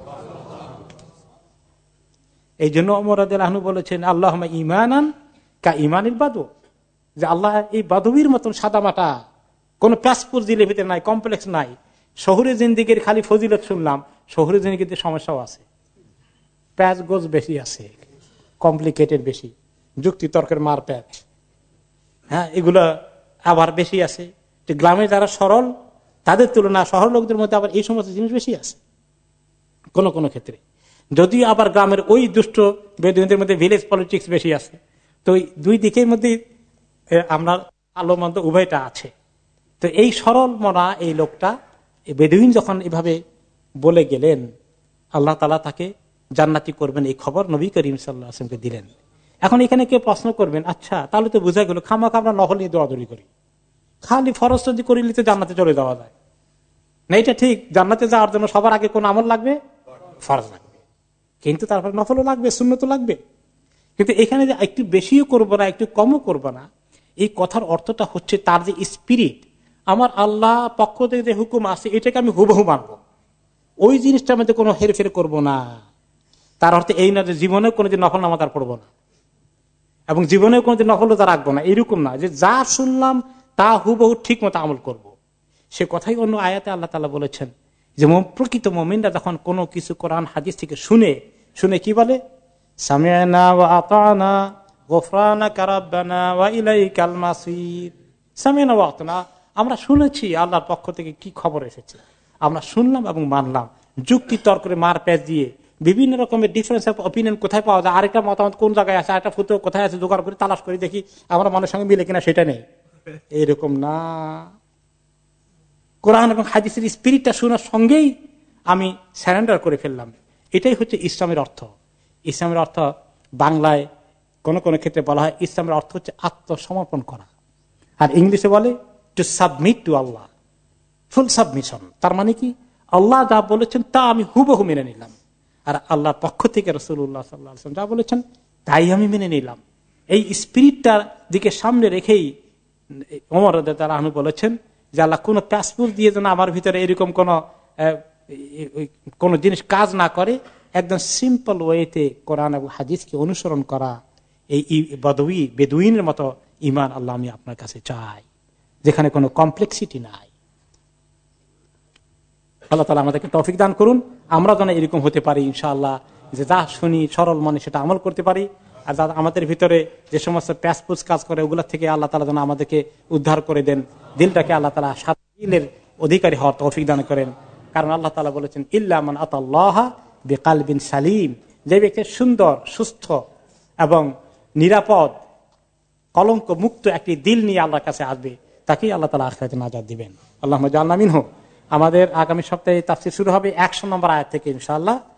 এই জন্য ওমর রাদিয়াল্লাহু আনহু বলেছেন, আল্লাহুম্মা ঈমানান কা ঈমানিল বাদু, যে আল্লাহ এই বাদুবীর মতন সাদামাটা, কোন প্যাসপোর্ট দিলে ভিতরে নাই, কমপ্লেক্স নাই। শহুরে জিন্দিগির খালি ফজিলত শুনলাম, শহুরে জিন্দিগিতে সমস্যাও আছে, প্যাচ গোজ বেশি আছে, কমপ্লিকেটেড বেশি, যুক্তি তর্কের মার প্যাচ, হ্যাঁ, এগুলো আবার বেশি আছে। গ্রামে যারা সরল তাদের তুলনা শহর লোকদের মধ্যে আবার এই সমস্ত জিনিস বেশি আছে কোন কোন ক্ষেত্রে। যদিও আবার গ্রামের ওই দুষ্ট বেদুইনদের মধ্যে ভিলেজ পলিটিক্স বেশি আছে। তো দুই দিকের মধ্যে আমরা আলো মন্দ উভয়টা আছে। তো এই সরল মনা এই লোকটা, বেদুইন যখন এভাবে বলে গেলেন, আল্লাহ তাআলা তাকে জান্নাতি করবেন এই খবর নবী করিম সাল্লাল্লাহু আলাইহি ওয়াসাল্লামকে দিলেন। এখন এখানে কেউ প্রশ্ন করবেন, আচ্ছা তাহলে তো বোঝা গেল খামাখা আমরা নফল নিয়ে দৌড়াদৌড়ি করি, খালি ফরজ যদি করিলে তো জান্নাতে চলে যাওয়া যায় না। এটা ঠিক, জান্নাতে যাওয়ার জন্য সবার আগে কোন আমল লাগবে? ফরজ লাগবে, কিন্তু তারপরে নফলও লাগবে, সুন্নতও লাগবে। কিন্তু এখানে যে একটু বেশিও করবো না, একটু কমও করবো না, এই কথার অর্থটা হচ্ছে তার যে স্পিরিট, আমার আল্লাহ পক্ষ থেকে যে হুকুম আছে এটাকে আমি হুবহু মানবো, ওই জিনিসটার মধ্যে কোনো হেরফের করবো না। তার অর্থে এই না যে জীবনে কোনোদিন নফল নামাজ আর পড়বো না, এবং জীবনে কোনোদিন নফলতা রাখবো না, এরকম না যে যা শুনলাম তা হুবহু ঠিক মতো আমল করব। সে কথাই অন্য আয়াতে আল্লাহ তাআলা বলেছেন যে প্রকৃত মুমিনরা যখন কোনো কিছু কোরআন হাদিস থেকে শুনে শুনে কি বলে, সামি'না ওয়া আতা'না গুফরানাকা রাব্বানা ওয়া ইলাইকাল মাসির। সামি'না ওয়া আতা'না, আমরা শুনেছি আল্লাহর পক্ষ থেকে কি খবর এসেছে, আমরা শুনলাম এবং মানলাম। যুক্তি তর্কে মার প্যাচ দিয়ে বিভিন্ন রকমের ডিফারেন্স অফ অপিনিয়ন কোথায় পাওয়া যায়, আরেকটা মতামত কোন জায়গায় আছে, আরেকটা ফুটো কোথায় আছে, জোগাড় করে তালাশ করে দেখি আমরা মানুষের সঙ্গে মিলে কিনা, সেটা নেই। এরকম না, কোরআন এবং হাদিসের স্পিরিটটা শোনার সঙ্গেই আমি সারেন্ডার করে ফেললাম। এটাই হচ্ছে ইসলামের অর্থ। ইসলামের অর্থ বাংলায় কোন কোন ক্ষেত্রে বলা হয় ইসলামের অর্থ হচ্ছে আত্মসমর্পণ করা, আর ইংলিশে বলে to submit to Allah, full submission. তার মানে কি, আল্লাহ যা বলেছেন তা আমি হুবহু মেনে নিলাম, আর আল্লাহর পক্ষ থেকে রাসূলুল্লাহ সাল্লাল্লাহু আলাইহি ওয়াসাল্লাম যা বলেছেন তাই আমি মেনে নিলাম। এই স্পিরিটটার দিকে সামনে রেখেই ওমর রাদিয়াল্লাহু আনহু বলেছেন যে আল্লাহ কোন প্যাসপোর্ট দিয়ে যেন আমার ভিতরে এরকম কোন কোন জিনিস কাজ না করে, একদম সিম্পল ওয়েতে কোরআন এবং হাদিসকে অনুসরণ করা, এই বদউই বেদুইনের মতো ঈমান আল্লাহ আমি আপনার কাছে চাই, যেখানে কোনো কমপ্লেক্সিটি নাই। আল্লাহ তাআলা আমাদেরকে তৌফিক দান করুন, আমরা যেন এরকম হতে পারি ইনশাআল্লাহ, যে যা শুনি সরল মনে সেটা আমল করতে পারি, আর যা আমাদের ভিতরে যে সমস্ত প্যাসপুস কাজ করে ওগুলা থেকে আল্লাহ তাআলা যেন আমাদেরকে উদ্ধার করে দেন, দিলটাকে আল্লাহ তাআলা শান্তির অধিকারী হওয়ার তৌফিক দান করেন। কারণ আল্লাহ তাআলা বলেছেন ইল্লা মান আতাল্লাহ বিকালবিন সালিম, যে ব্যক্তি সুন্দর, সুস্থ এবং নিরাপদ, কলঙ্ক মুক্ত একটি দিল নিয়ে আল্লাহর কাছে আসবে, তাকেই আল্লাহ তাআলা আখিরাতে নাজাত দিবেন। আল্লাহুম্মা জাআলনা মিনহু। আমাদের আগামী সপ্তাহে তাফসীর শুরু হবে একশো নম্বর আয়াত থেকে ইনশাআল্লাহ।